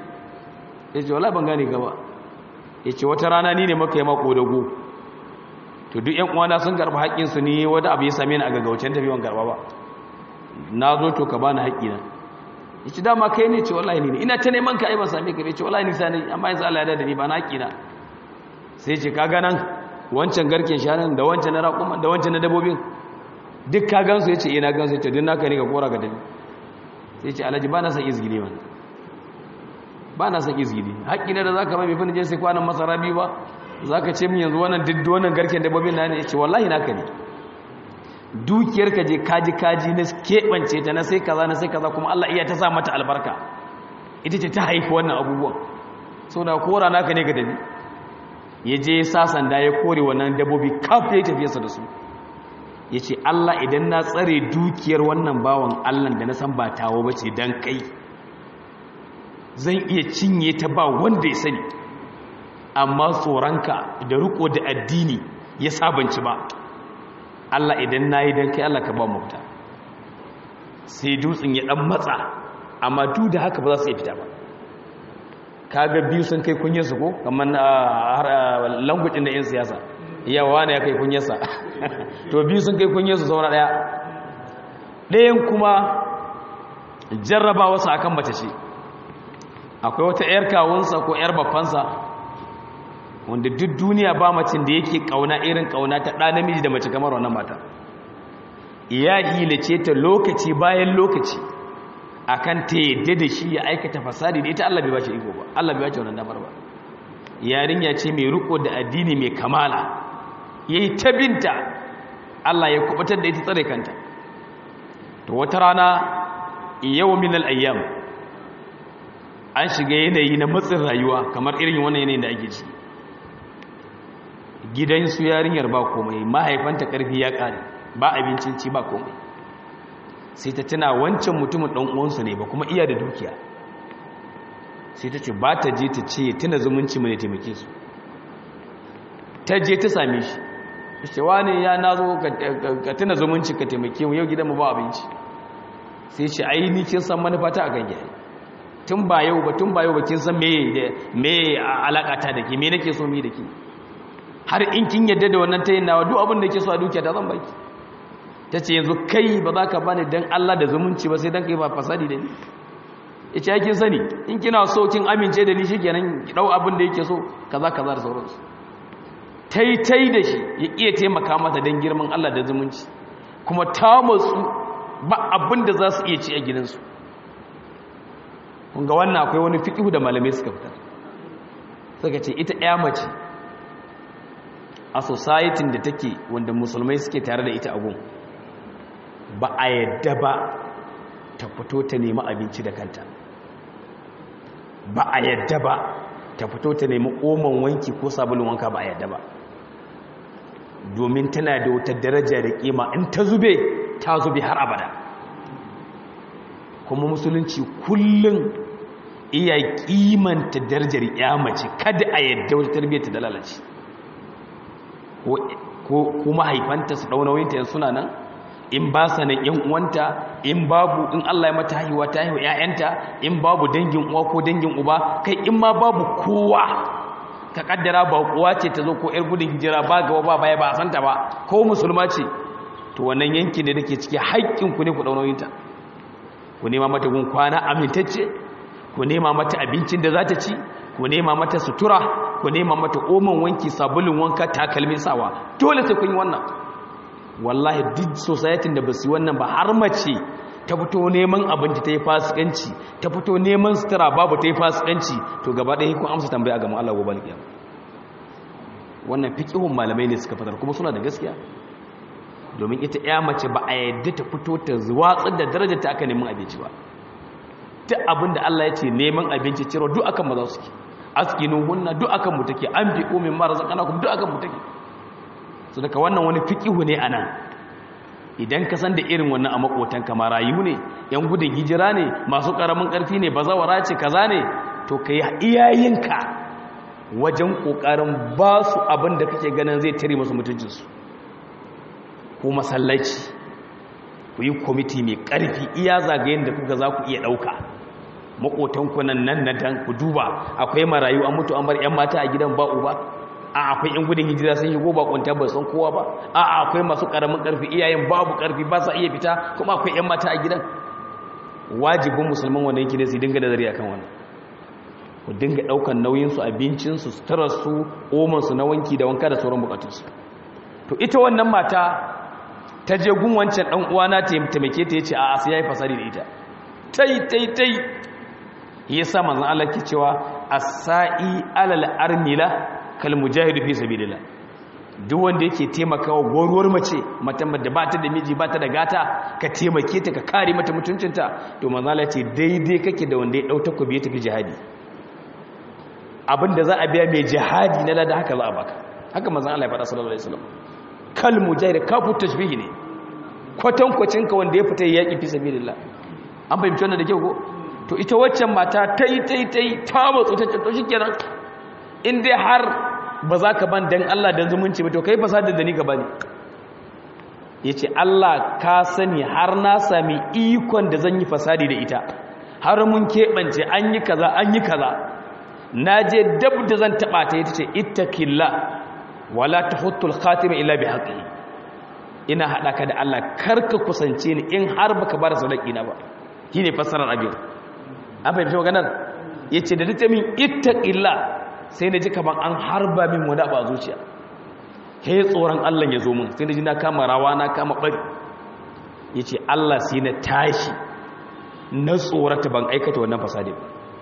ya ce wala ban gane gaba ya ce wata rana ni ne maka yi mako dago to duk yan uwana sun karɓi haƙƙinsu ne wata abu ya same ni a gaggaucen tafiyan karɓa ba na zo to ka bani haƙƙina ya ce dama kai ne ce wallahi ni ne ina ta neman ka ai ban same ka ya ce wallahi nisa ne amma yanzu Allah ya da ni ba na haƙƙina sai ce ka ganan wancan garken shanun da wancan na raƙuma da wancan na dabobin duk ka gansu ya ce ina gansu ya ce duk naka ne ka kora ga dabi sai ce Alhaji ba na san izgili wani ba na san izgili haƙƙi ne da za ka rabe fi je sai kwanan masara biyu ba za ka ce min yanzu wannan duk wannan garken dabbobin na ne ya ce wallahi naka ne dukiyar ka je kaji na keɓance ta na sai kaza kuma Allah iya ta sa mata albarka ita ce ta haifi wannan abubuwan sau da kora naka ne ga dabi ya je ya sa sanda ya kore wannan dabbobi kaf ya tafiyarsa da su ya ce Allah idan na tsare dukiyar wannan bawan Allah da na san ba tawo ba ce don kai zan iya cinye ta ba wanda ya sani amma tsoronka da riko da addini ya sabanci ba Allah idan na yi don kai Allah ka ba mafita sai dutsen ya dan matsa amma duk da haka ba za su iya fita ba kaga biyu sun kai kunyarsu ko kamar langwacin da 'yan siyasa yawa ne ya kai kunyarsa to biyu sun kai kunyarsu saura ɗayan kuma jarraba wasu akan mace ce akwai wata 'yar kawunsa ko 'yar babbansa wanda duk duniya ba macin da yake kauna irin kauna ta ɗa namiji da mace kamar wannan mata ya hilace ta lokaci bayan lokaci akan ta yadda da shi ya aikata fasadi da ita Allah bai bace iko ba Allah bai bace wannan damar ba yarinya ce mai riko da addini mai kamala yayi tabinta Allah ya kubutar da ita tsare kanta to wata rana yawmin al-ayyam an shiga yanayi na matsin rayuwa kamar irin wannan yanayin da ake ci gidansu yarinyar ba komai mahaifanta karfi ya kare ba abincin ci ba komai sai ta tuna wancan mutumin dan uwansa ne ba kuma iya da dukiya sai ta ce ba ta je ta ce tuna zumunci mu ne taimake su ta je ta same shi ce wani ya nazo ka tuna zumunci ka taimake mu yau gidan mu ba abinci sai ce ai ni kin san manufa ta akan gida tun ba yau ba kin san me alaka ta da ke me nake so mi da ke har in kin yadda da wannan tayin nawa duk abin da ke so a dukiya ta zan baki ta ce yanzu kai ba za ka bani don Allah da zumunci ba sai don kai ba fasadi da ni ya ce yakin sani in kina so kin amince da ni shi kenan ki ɗau abin da yake so kaza da sauransu tai da shi ya iya taimaka mata don girman Allah da zumunci kuma ta matsu ba abin da za su iya ci a gidansu kun ga wannan akwai wani fiƙihu da malamai suka fitar suka ce ita ɗaya mace a society da take wanda musulmai suke tare da ita a gun ba a yadda ba ta fito ta nemi abinci da kanta ba a yadda ba ta fito ta nemi oman wanki ko sabulun wanka ba a yadda ba domin tana da wata daraja da kima in ta zube har abada. Kuma musulunci kullum iya kimanta darajar ya mace, kada a yadda wata tarbiyyar ta lalace, ko mahaifanta su ɗau nauyinta yan suna nan, in ba sa nan yan uwanta, in babu, in Allah ya mata haihuwa ta haihu ƴaƴanta, in babu dangin uwa ko dangin uba, kai in ma babu kowa, ka kaddara ba kuwa ce ta zo ko ƴar gudun hijira ba gaba ba baya ba a santa ba, ko musulma ce, to wannan yankin da take ciki haƙƙin ku ne ku ɗau nauyinta, ku nema mata gun kwana amintacce, ku nema mata abincin da za ta ci, ku nema mata sutura, ku nema mata oman wanki, sabulun wanka, takalmin sawa, dole sai kun yi wannan. Wallahi duk society da ba su yi wannan ba, har mace ta fito neman abinci ta yi fasikanci, ta fito neman sutura babu ta yi fasikanci, to gaba ɗaya kun amsa tambaya ga Allah gobe alƙiyama. Wannan fiqhun malamai ne suka fitar, kuma suna da gaskiya, domin ita ya mace ba a yadda ta fito ta watsar da darajar ta aka neman abinci ba. Duk abinda Allah ya ce neman abinci ciro duk akan maza suke, askinu hunna duk akan mu take, an fi umin marzaqanakum duk akan mu take. So daga wannan wani fiqihu ne anan, idan ka san da irin wannan a makotan ka marayu ne, yan gudun hijira ne, masu karamin karfi ne, bazawara ce kaza ne, to kai iyayenka wajen kokarin ba su abin da kake ganin zai tare musu mutuncinsu. Ko masallaci ku yi kwamiti mai ƙarfi iya zagayen da kuka za ku iya ɗauka, maƙotanku nan na dan ku duba, akwai marayu an mutu an bar 'yan mata a gidan ba'u ba, a akwai 'yan gudun hijira sun shigo ba kwanta ba san kowa ba, a akwai masu ƙaramin ƙarfi iyayen babu ƙarfi ba sa iya fita, kuma akwai 'yan mata a gidan. Wajibin musulman wanda yake da su dinga nazari akan wannan, ku dinga ɗaukan nauyinsu, abincinsu, suturarsu, omansu na wanki da wanka da sauran bukatunsu. To ita wannan mata ta je gun wancan ɗan uwana ta taimake ta, yace a'a sai yayi fasari da ita, tai yasa manzon Allah ke cewa as-sa'i alal armila kal mujahid fi sabilillah. Duk wanda yake taimakawa goruwar mace, matan da ba ta da miji ba ta da gata, ka taimake ta ka kare mata mutuncinta, to manzon Allah ce daidai kake da wanda ya dau takobi ya tafi jihadi. Abinda za a biya mai jihadi na lada haka za a baka, haka manzon Allah ya faɗa sallallahu alaihi wasallam. Kal mujahid kafu tashbihi ne, kwatankwacin ka wanda ya fita yaki fi sabilillah. An fahimci wannan da kyau ko? To ita waccan mata tai ta matsu ta to shikenan, in dai har ba za ka ban dan Allah dan zumunci ba, to kai fasada da ni ka bani. Yace Allah ka sani har na sami ikon da zan yi fasadi da ita, har mun keɓance an yi kaza, na je dab da zan taɓa ta, ita ce ittaqillah wala tahuttul khatima illa bi haqqihi. Ina hada ka da Allah, karka kusance ni in har baka bar sadaki na ba. Shine fassarar abin. An fahimci maganar? Yace da ta min ittaqillah, sai na ji kaman an harba min wani ba zuciya. Kai tsoron Allah ya zo min, sai na ji na kama rawa, na kama bari. Yace Allah sai na tashi na tsorata ban aikata wannan fasadin.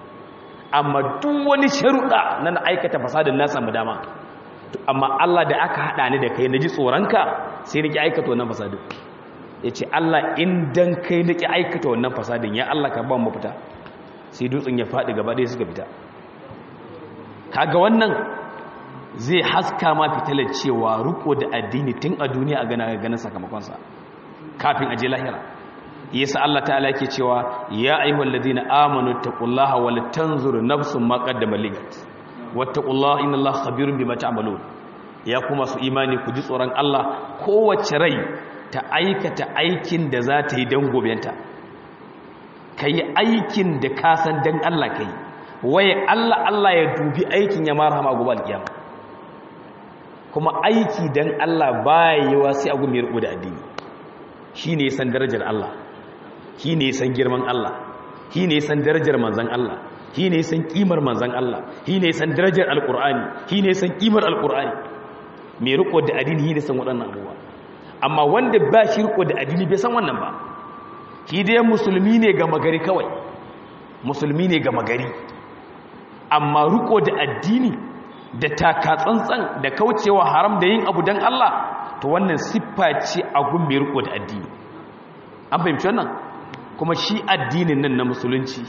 Amma duk wani sharuɗa na aikata fasadin na samu dama. Amma Allah da aka haɗa ni da kai na ji tsoronka, sai nake aikata wannan fasadin. Ya ce Allah in dan kai nake aikata wannan fasadin, ya Allah ka ba mu fita. Sai dutsen ya faɗi gaba ɗaya suka fita. Kaga wannan zai haska ma fitalar cewa riko da addini tun a duniya a ganin sakamakonsa kafin aje lahira. Yasa Allah ta'ala yake cewa ya ayyuhal ladina amanu taqullaha wal tanzur nafsun ma qaddamat ligat wattaqullaha innallaha khabirun bima ta'malun. Ya kuma su imani ku ji tsoron Allah, kowace rai ta aikata aikin da za ta yi dan gobenta. Kai aikin da ka san dan Allah kai, waye Allah ya dubi aikin ya marhama gobe alkiyama. Kuma aiki dan Allah baya yiwa sai a gumi rubu da addini. Shine san darajar Allah, shine san girman Allah, shine san darajar manzon Allah, shi ne san kimar manzan Allah, shi ne san darajar alkur'ani, shi ne san kimar alkur'ani. Mai riko da addini shi ne san waɗannan abubuwa. Amma wanda ba shi riko da addini bai san wannan ba, shi dai musulmi ne ga magari kawai, musulmi ne ga magari. Amma riko da addini da taka tsantsan da kaucewa haram da yin abu don Allah, to wannan siffa ce a gun mai riko da addini. An fahimci wannan? Kuma shi addinin nan na musulunci,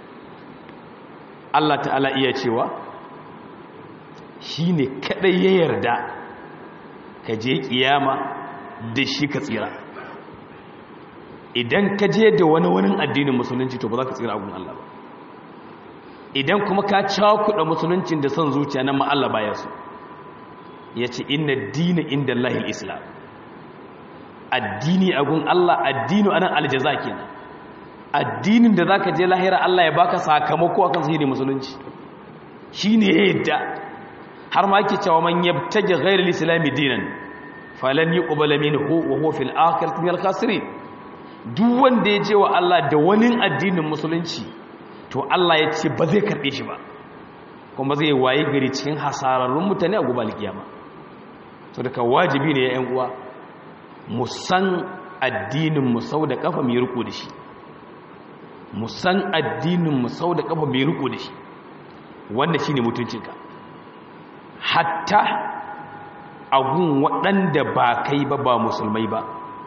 Allah ta'ala iya cewa shi ne kaɗai ya yarda ka je kiyama da shi ka tsira. Idan ka je da wani addinin musulunci to ba za ka tsira abun Allah ba. Idan kuma ka cakuɗa musuluncin da son zuciya nan ma Allah baya su. Ya ce inna dina inda Allahil Islam. Addini agun Allah, addini anan aljaza kenan. Addinin da zaka je lahira Allah ya baka sakamako akan sai ne musulunci. Shine yadda har ma yake cewa man yabtaji ghayra al-islam dinan falan yuqbal minhu wa huwa fil akhirati minal khasirin. Duk wanda ya je wa Allah da wani addinin musulunci to Allah ya ce ba zai karbe shi ba, kuma zai waye gari cikin hasararrun mutane a gobe kiyama. So daga wajibi ne ya ƴan uwa mu san addinin mu sau da kafa mu riko da shi. Mu san addinin mu sau da kafa mu riko da shi. Wannan shine mutuncinka. Hatta agun waɗanda ba kai ba musulmai ba,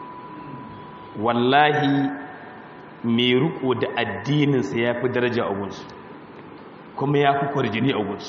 wallahi mai riko da addininsa ya fi daraja a gunsu kuma ya fi kwarjini a gunsu.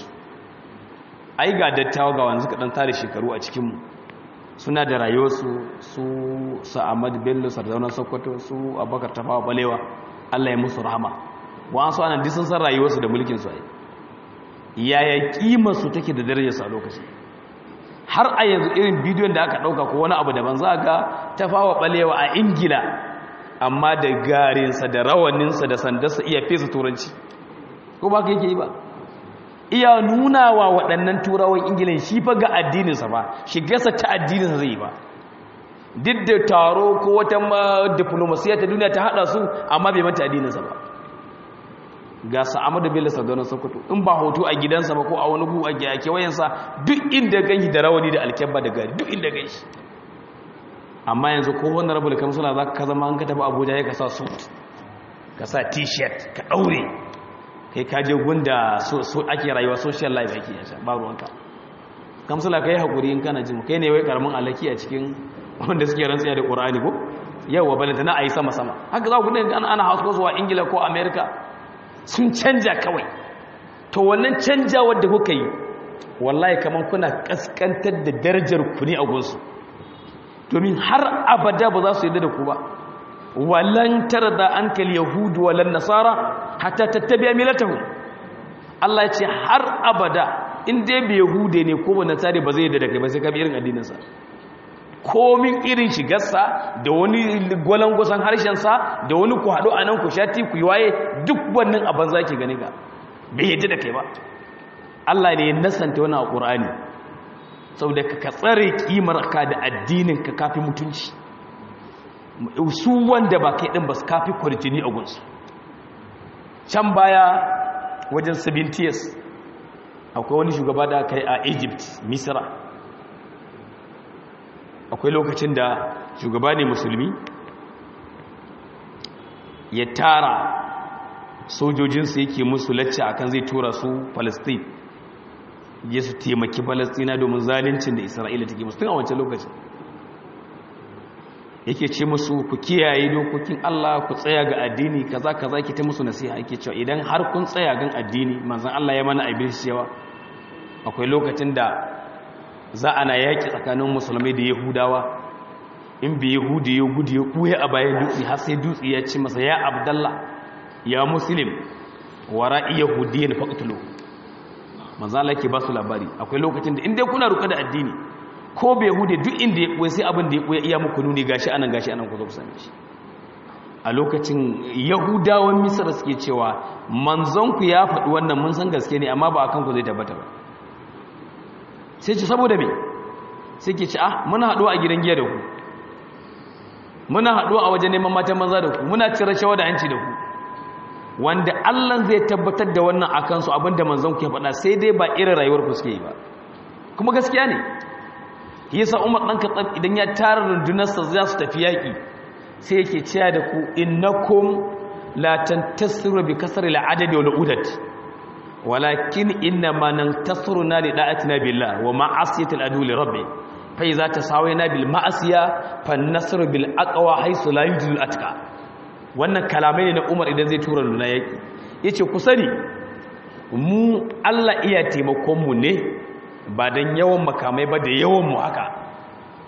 Ai ga dattawa ga wanzu kaɗan tare shekaru a cikinmu suna da rayuwarsu, su Ahmad Bello Sardaunar Sokoto, su Abubakar Tafawa Balewa, Allah ya musu rahama. Wa'ansu anan duk sun san rayuwarsu da mulkinsu ai. Yaya kimarsu take da darajarsu a lokacin. Har a yanzu irin bidiyon da aka ɗauka ko wani abu daban za ga Tafawa Balewa a Ingila, amma da garinsa da rawaninsa da sandarsa iya fesa turanci. Ko ba ka yake yi ba? Iya nuna wa waɗannan turawan Ingilan shi fa ga addininsa ba, shigarsa ta addininsa zai yi ba. Duk da taro ko wata diplomasiya ta duniya ta haɗa su, amma bai manta addininsa ba. Ga Ahmadu Bello Sardaunar Sokoto, in ba hoto a gidansa ba ko a wani gu a kewayensa, duk inda ganshi da rawani da alkyabba da gari, duk inda ganshi. Amma yanzu ko wani rabu da kamsula za ka zama an ka tafi Abuja ya ka sa suit, ka sa t-shirt, ka ɗaure, kai ka je gunda so ake rayuwa social life ake yasha, ba ruwanka. Kamsula ka yi haƙuri in kana jin, kai ne wai ƙaramin alaki a cikin wanda suke rantsiya da ƙur'ani ko? Yawwa balanta na a yi sama-sama. Haka za ku gudun ana hausa zuwa Ingila ko Amerika. Sun canja kawai. To wannan canja wadda kuka yi wallahi kaman kuna kaskantar da darajar ku ne a gunsu, domin har abada ba za su yarda da ku ba. Walan tarda ankal yahudu walan nasara hatta tattabi'a millatahum. Allah ya ce har abada in dai bai yahude ne ko ba nasari ba zai yarda da kai ba sai ka bi irin addinin sa. Komin irin shigarsa da wani gwalangwasan harshensa da wani ku haɗu a nan ku shati ku yi waye, duk wannan abin za ki gani ga bai yadda da kai ba. Allah ne ya nasanta wani a ƙur'ani saboda ka tsare ƙimar ka da addinin ka kafi mutunci. Su wanda ba kai ɗin ba su kafi kwarjini a gunsu. Can baya wajen 70 years akwai wani shugaba da aka yi a Egypt, Misra. Akwai lokacin da shugaba ne musulmi ya tara sojojinsu yake musu lacce akan zai tura su Palestine, ya su taimaki Palestina domin zalincin da Isra'ila take musu tun a wancan lokacin. Yake ce musu ku kiyaye dokokin Allah, ku tsaya ga addini kaza kaza, yake ta musu nasiha. Yake cewa idan har kun tsaya gan addini, manzon Allah ya mana abin cewa akwai lokacin da za ana yaƙi tsakanin musulmai da yahudawa, in bi yahudi ya gudu ya ɓuya a bayan dutse har sai dutse ya ci masa ya abdallah ya muslim wara yahudiyan faqtulu. manzo Allah yake ba su labari akwai lokacin da inda kuna ruka da addini ko bai yahudi duk inda ya ɓuya sai abin da ya ɓuya iya muku nuni gashi anan ku zo ku same shi. A lokacin yahudawan misra suke cewa manzon ku ya faɗi wannan mun san gaske ne amma ba akan ku zai tabbata ba. Sai ce saboda me? Sai ke ce muna haɗuwa a gidan giya da ku, muna haɗuwa a wajen neman matan manza da ku, muna cire shawa da hanci da ku, wanda Allah zai tabbatar da wannan a kansu abinda manzon ku ya faɗa, sai dai ba irin rayuwar ku suke yi ba. Kuma gaskiya ne. Yasa Umar ɗan Khattab idan ya tara rundunarsa za su tafi yaƙi sai yake cewa da ku innakum la tantasiru bi kasri al-adad wal udad walakin innama nantasiruna li da'atina billah wa ma'asiyati al-adu li rabbi fa idza tasawayna bil ma'asiya fan nasru bil aqwa haythu la yujidu al-atqa. Wannan kalamai ne na Umar idan zai tura runduna yaƙi. Yace ku sani mu Allah iya taimakon mu ne ba dan yawan makamai ba da yawan mu haka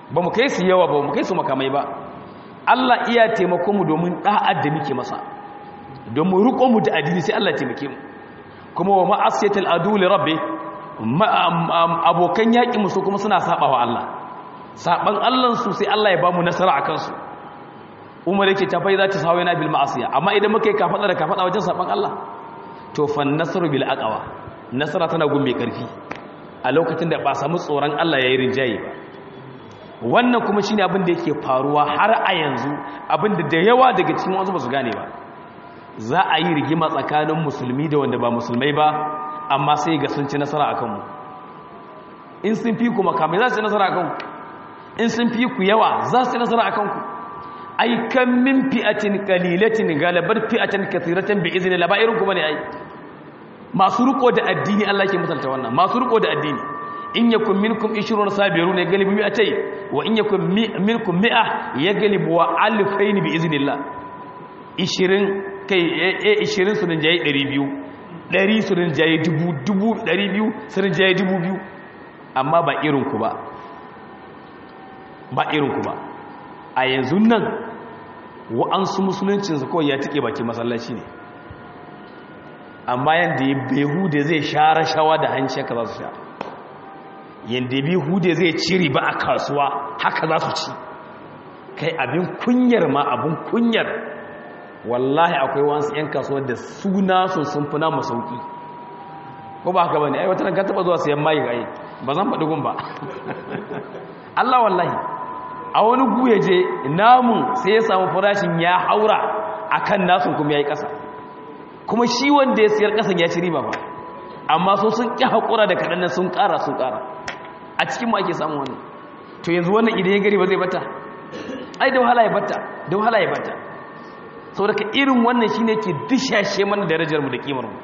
ba mu kai su yawa ba mu kai su makamai ba Allah iya taimako mu domin da'ad da muke masa don mu riko mu da addini sai Allah taimake mu kuma wa ma'asiyatul adu li rabbi abokan yaƙi musu kuma suna sabawa Allah saban Allah su sai Allah ya ba mu nasara akan su umar yake tafai za ta sawo yana bil ma'asiya amma idan muka yi kafada da kafada wajen saban Allah to fa nasru bil aqwa nasara tana gun mai karfi a lokacin da ba samu tsoron Allah yayin rinjaye ba wannan kuma shine abin da yake faruwa har a yanzu abin da yawa daga cikin wasu ba su gane ba za a yi rigima tsakanin musulmi da wanda ba musulmai ba amma sai ga sun ci nasara akan mu in sun fi ku makamai za su ci nasara akan ku in sun fi ku yawa za su ci nasara akan ku ai kan min fi'atin qalilatin galabat fi'atan kathiratan bi izni la ba'irun kuma ne ai masu riko da addini Allah ke misalta wannan masu riko da addini in yakum minkum 20 sabiruna yaglibu mi'atay wa in yakum minkum 100 yaglibu wa alfayn bi iznillah 20 kai 20 su din jayi 200 100 su din jayi 1000 200 su din jayi 2000 amma ba irin ku ba a yanzu nan wa'ansu musuluncin su kawai ya tike baki masallaci ne amma yanda behude zai sha rashawa da hanci haka za su sha yanda behude zai ci riba a kasuwa haka za su ci kai abin kunyar ma abin kunyar wallahi akwai wasu 'yan kasuwar da suna sun fi namu sauki ko ba haka ba ne ai wata ka taba zuwa sayan mayi ga ba zan faɗi gun ba Allah wallahi a wani guye je namun sai ya samu farashin ya haura akan nasun kuma yayi ƙasa kuma shi wanda ya siyar ƙasan ya ci riba ba amma so sun ƙi haƙura da kaɗan nan sun ƙara a cikin mu ake samu wannan to yanzu wannan idan ya gari ba zai bata ai da wahala ya bata saboda ka irin wannan shine ke dishashe mana darajar mu da kimar mu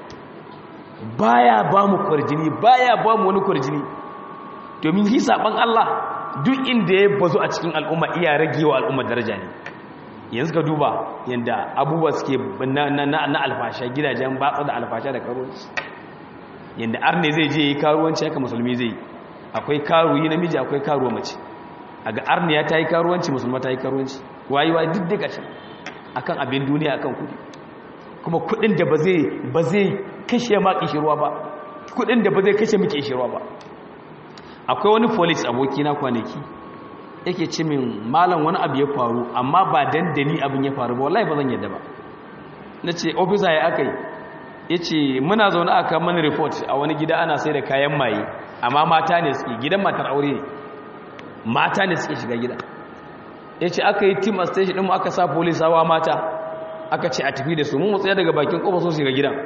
baya ba mu kwarjini baya ba mu wani kwarjini domin shi saban Allah duk inda ya bazo a cikin al'umma iya ragewa al'umma daraja ne yanzu ka duba yanda abubuwa suke na alfasha gidajen batsa da alfasha da karuwanci yanda arne zai je yi karuwanci haka musulmi zai yi akwai karuyi namiji akwai karuwa mace a ga arniya ta yi karuwanci musulma ta yi karuwanci wayewa duk daga shi akan abin duniya akan kudi kuma kudin da ba zai kashe ma kishirwa ba kudin da ba zai kashe miki kishirwa ba akwai wani police abokina kwanaki yake ce min malam wani abu ya faru amma ba dandani abin ya faru ba wallahi ba zan yadda ba nace officer ya akai yace muna zaune aka mana report a wani gida ana sai da kayan maye amma mata ne suke gidan matar aure ne mata ne suke shiga gida yace aka yi team station din mu aka sa police hawa mata aka ce a tafi da su mu tsaya daga bakin kofa so shiga gidan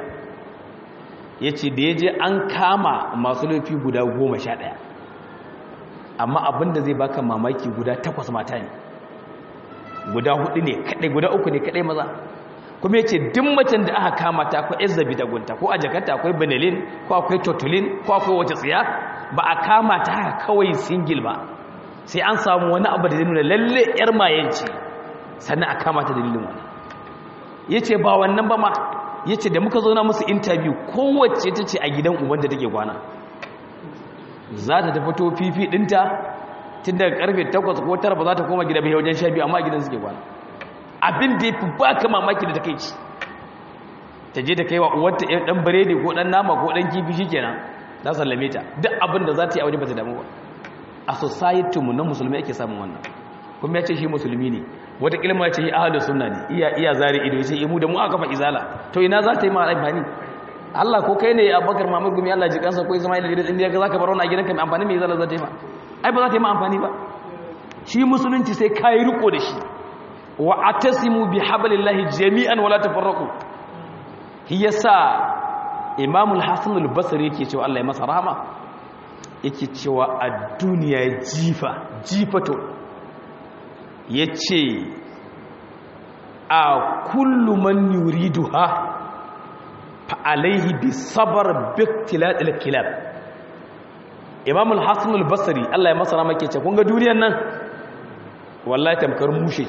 yace da yaje an kama masu laifi guda 11 amma abinda zai baka mamaki guda 8 mata ne guda 4 ne kadai guda 3 ne kadai maza kuma yace duk macen da aka kama ta akwai ezzabi ta gunta ko a jakarta akwai benelin ko akwai totulin ko akwai wace tsiya ba a kama ta haka kawai single ba sai an samu wani abu da zai nuna lalle yar mayanci sannan a kama ta dalilin wani yace ba wannan ba ma yace da muka zo na musu interview kowace tace a gidan uban da take kwana za ta tafi to fifi dinta tun daga karfe 8 ko 9 ba za ta koma gida ba wajen 12 amma a gidan suke kwana abin da yafi baka mamaki da takeici ta je ta kai wa uwarta dan biredi ko dan nama ko dan kifi shikenan za sallame ta duk abin da za ta yi a waje ba ta damu ba a society mu na musulmi ake samun wannan kuma ya ce shi musulmi ne wata kilma ya ce shi ahlus sunna ne iya zari ido sai mu da mu aka fa izala to ina za ta yi ma amfani Allah ko kai ne Abubakar Muhammad gumi Allah ji kansa ko Ismail da inda ka zaka bar wannan a gidanka mai amfani mai izala za ta yi ma ai ba za ta yi ma amfani ba shi musulunci sai kai riko da shi wa atasimu bihablillahi jami'an wala tafarraqu yasa Imam al-Hasan al-Basri yake cewa Allah ya masa rahama yake cewa a duniya jifato yace a kullu man yuriduha fa alaihi bisabr biqtilad al-kilab Imam al-Hasan al-Basri Allah ya masa rahama yake cewa kun ga duniyar nan wallahi tamkar mushe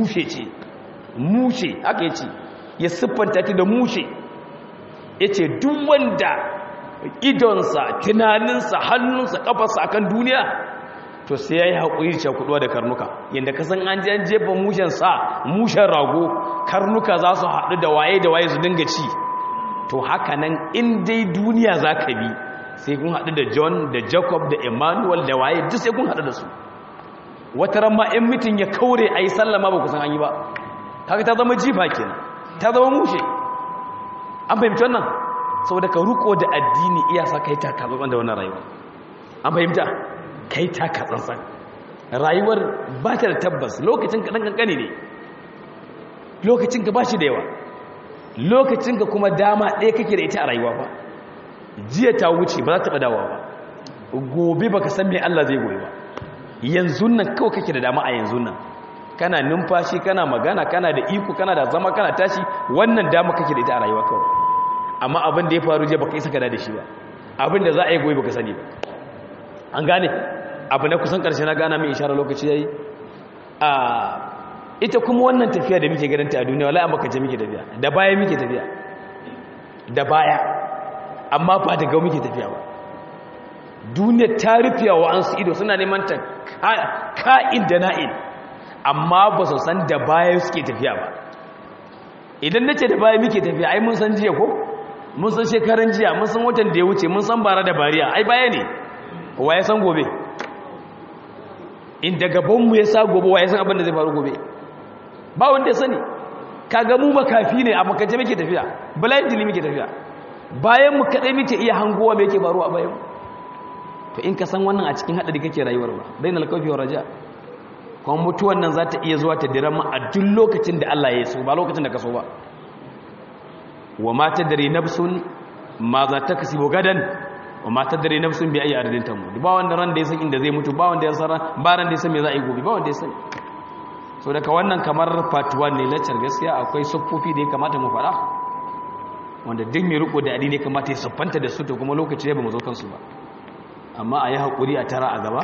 haka yace ya siffanta ta da mushe yace duk wanda idonsa tunaninsa hannunsa kafarsa akan duniya to sai yayi hakuri da cakuduwa da karnuka yanda ka san an jefa mushen sa mushen rago karnuka za su haɗu da waye su dinga ci to haka nan in dai duniya zaka bi sai kun haɗu da John da Jacob da Emmanuel da waye duk sai kun haɗu da su wata ran ma in mutun ya kaure ayi sallama ba ku san an yi ba kaga ta zama jifa kenan ta zama mushe an fahimci wannan saboda ka ruko da addini iya sa kai ta katsantsan da wannan rayuwa an fahimta kai ta katsantsan rayuwar ba ta da tabbas lokacin ka dan kankane ne lokacin ka bashi da yawa lokacin ka kuma dama ɗaya kake da ita a rayuwa ba jiya ta wuce ba za ta taɓa dawowa ba gobe baka san me Allah zai goyi ba yanzu nan kawai kake da dama a yanzu nan kana numfashi kana magana kana da iko kana da zama kana tashi wannan dama kake da ita a rayuwa kawai amma abin da ya faru je baka isa kana da shi ba abin da za a yi goyi baka sani ba an gane abu na kusan karshe na gana mai isharar lokaci yayi a ita kuma wannan tafiya da muke ganin ta a duniya wallahi amma kaje muke tafiya da baya muke tafiya da baya amma ba da ga muke tafiya ba duniya ta rufiya wa an su ido suna neman ta ka'in da na'in amma ba su san da baya suke tafiya ba idan nace da baya muke tafiya ai mun san jiya ko mun san shekaran jiya mun san watan da ya wuce mun san bara da bariya ai baya ne wa ya san gobe in daga banmu ya sa gobe wa ya san abin da zai faru gobe ba wanda ya sani kaga mu makafi ne a makance muke tafiya blindly muke tafiya bayan mu kadai muke iya hangowa me yake faruwa bayan mu to in ka san wannan a cikin hadari kake rayuwar ba bainal khawfi war raja kuma mutuwan nan za ta iya zuwa ta dirama a duk lokacin da Allah ya so ba lokacin da ka so ba wa ma tadri nafsun ma za ta kasibu gadan wa ma tadri nafsun bi ayi ardin tamut ba wanda ran da ya san inda zai mutu ba wanda ya san ba ran da ya san me za a yi gobe ba wanda ya san so daga wannan kamar fatuwa ne lecture gaskiya akwai suffofi da ya kamata mu fara wanda duk mai riko da addini kamata ya siffanta da su to kuma lokaci ya ba mu zo kansu ba amma a yi haƙuri a tara a gaba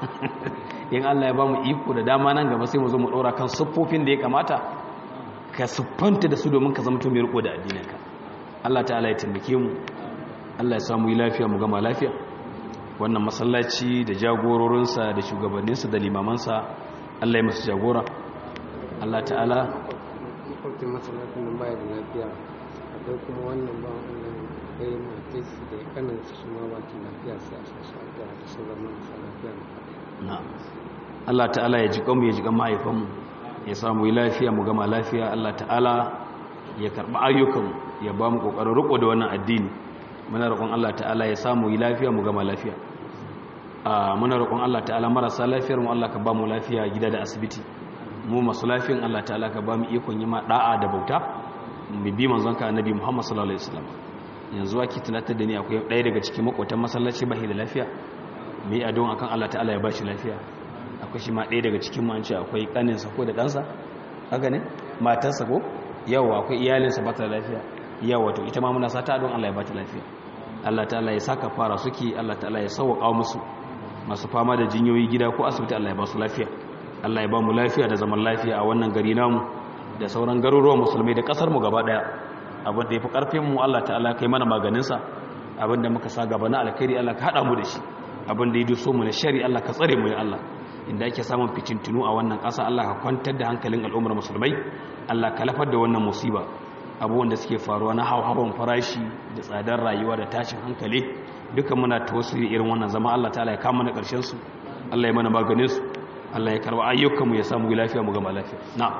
in Allah ya ba mu iko da dama nan gaba sai mu zo mu ɗora kan siffofin da ya kamata ka siffanta da su domin ka zama mai riko da addininka Allah ta'ala ya taimake mu Allah ya samu yi lafiya mu gama lafiya wannan masallaci da jagororinsa da shugabanninsa da limamansa Allah ya masu jagora Allah ta'ala makwabcin masallacin nan baya da lafiya akwai kuma wannan ba wannan kai matai su da kanan su ma ba ta lafiya sai a sashi addu'a da sauran marasa lafiya na Allah ta'ala ya ji kanmu ya ji kan mahaifanmu ya samu yi lafiya mu gama lafiya Allah ta'ala ya karɓi ayyukanmu ya ba mu ƙoƙarin riƙo da wannan addini muna roƙon Allah ta'ala ya samu yi lafiya mu gama lafiya muna roƙon Allah ta'ala marasa lafiyar mu Allah ka ba mu lafiya gida da asibiti mu masu lafiyan Allah ta'ala ka ba mu ikon yi ma da'a da bauta mu bi manzon ka annabi Muhammad sallallahu alaihi wasallam yanzu ake tunatar da ni akwai ɗaya daga cikin makotan masallaci bai da lafiya mu yi addu'a akan Allah ta'ala ya ba shi lafiya akwai shi ma ɗaya daga cikin mu an ce akwai kaninsa ko da ɗansa haka ne matarsa ko yawa akwai iyalinsa ba ta da lafiya yawa to ita ma muna sata don Allah ya ba ta lafiya Allah ta'ala ya saka fara suke Allah ta'ala ya sauƙa musu masu fama da jinyoyi gida ko asibiti Allah ya ba su lafiya Allah ya ba mu lafiya da zaman lafiya a wannan gari namu da sauran garuruwan musulmai da kasar mu gaba daya abin da yafi karfin mu Allah ta'ala kai mana maganin sa abin da muka sa gaba na alkhairi Allah ka hada mu da shi abin da ya duso mu na shari Allah ka tsare mu ya Allah inda ake samun fitintunu a wannan ƙasa Allah ka kwantar da hankalin al'ummar musulmai Allah ka lafar da wannan musiba abubuwan da suke faruwa na hawan farashi da tsadar rayuwa da tashin hankali duka muna tawassuli irin wannan zama Allah ta'ala ya kama na ƙarshen su Allah ya mana maganin su Allah ya karba ayyukan mu ya samu lafiya mu gama lafiya na'am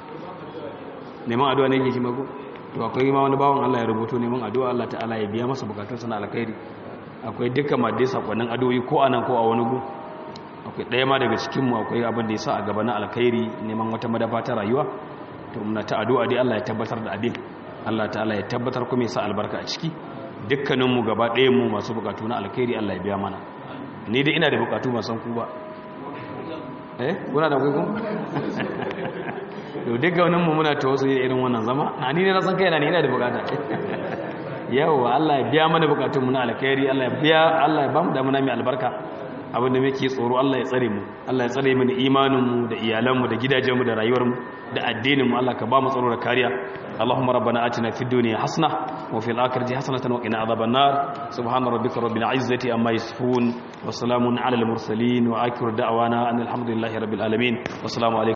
neman addu'a ne yake shi mako to akwai ma wani bawon Allah ya rubuto neman addu'a Allah ta'ala ya biya masa bukatun sa na alkhairi akwai dukkan madai sakonnin addu'o'i ko anan ko a wani gu akwai ɗaya ma daga cikin mu akwai abin da ya sa a gaba na alkhairi neman wata madafa ta rayuwa to muna ta addu'a dai Allah ya tabbatar da abin Allah ta'ala ya tabbatar kuma ya sa albarka a ciki dukkaninmu gaba ɗayan mu masu bukatu na alkhairi Allah ya biya mana ni dai ina da bukatu ba san ku ba kuna da kuku to dukkanin mu muna tawassuli da irin wannan zama ni ne na san kaina ne ina da bukata yawa Allah ya biya mana bukatun mu na alkhairi Allah ya biya Allah ya ba mu da muna mai albarka abinda muke tsoro Allah ya tsare mu Allah ya tsare mu da imaninmu da iyalanmu da gidajenmu da rayuwarmu da addininmu Allah ka ba mu tsaro da kariya Allahumma rabbana atina fid dunya hasana wa fil akhirati hasanatan wa qina adhaban nar subhana rabbika rabbil izzati amma yasifun wa salamun alal mursalin wa akhiru da'wana alhamdulillahi rabbil alamin wa assalamu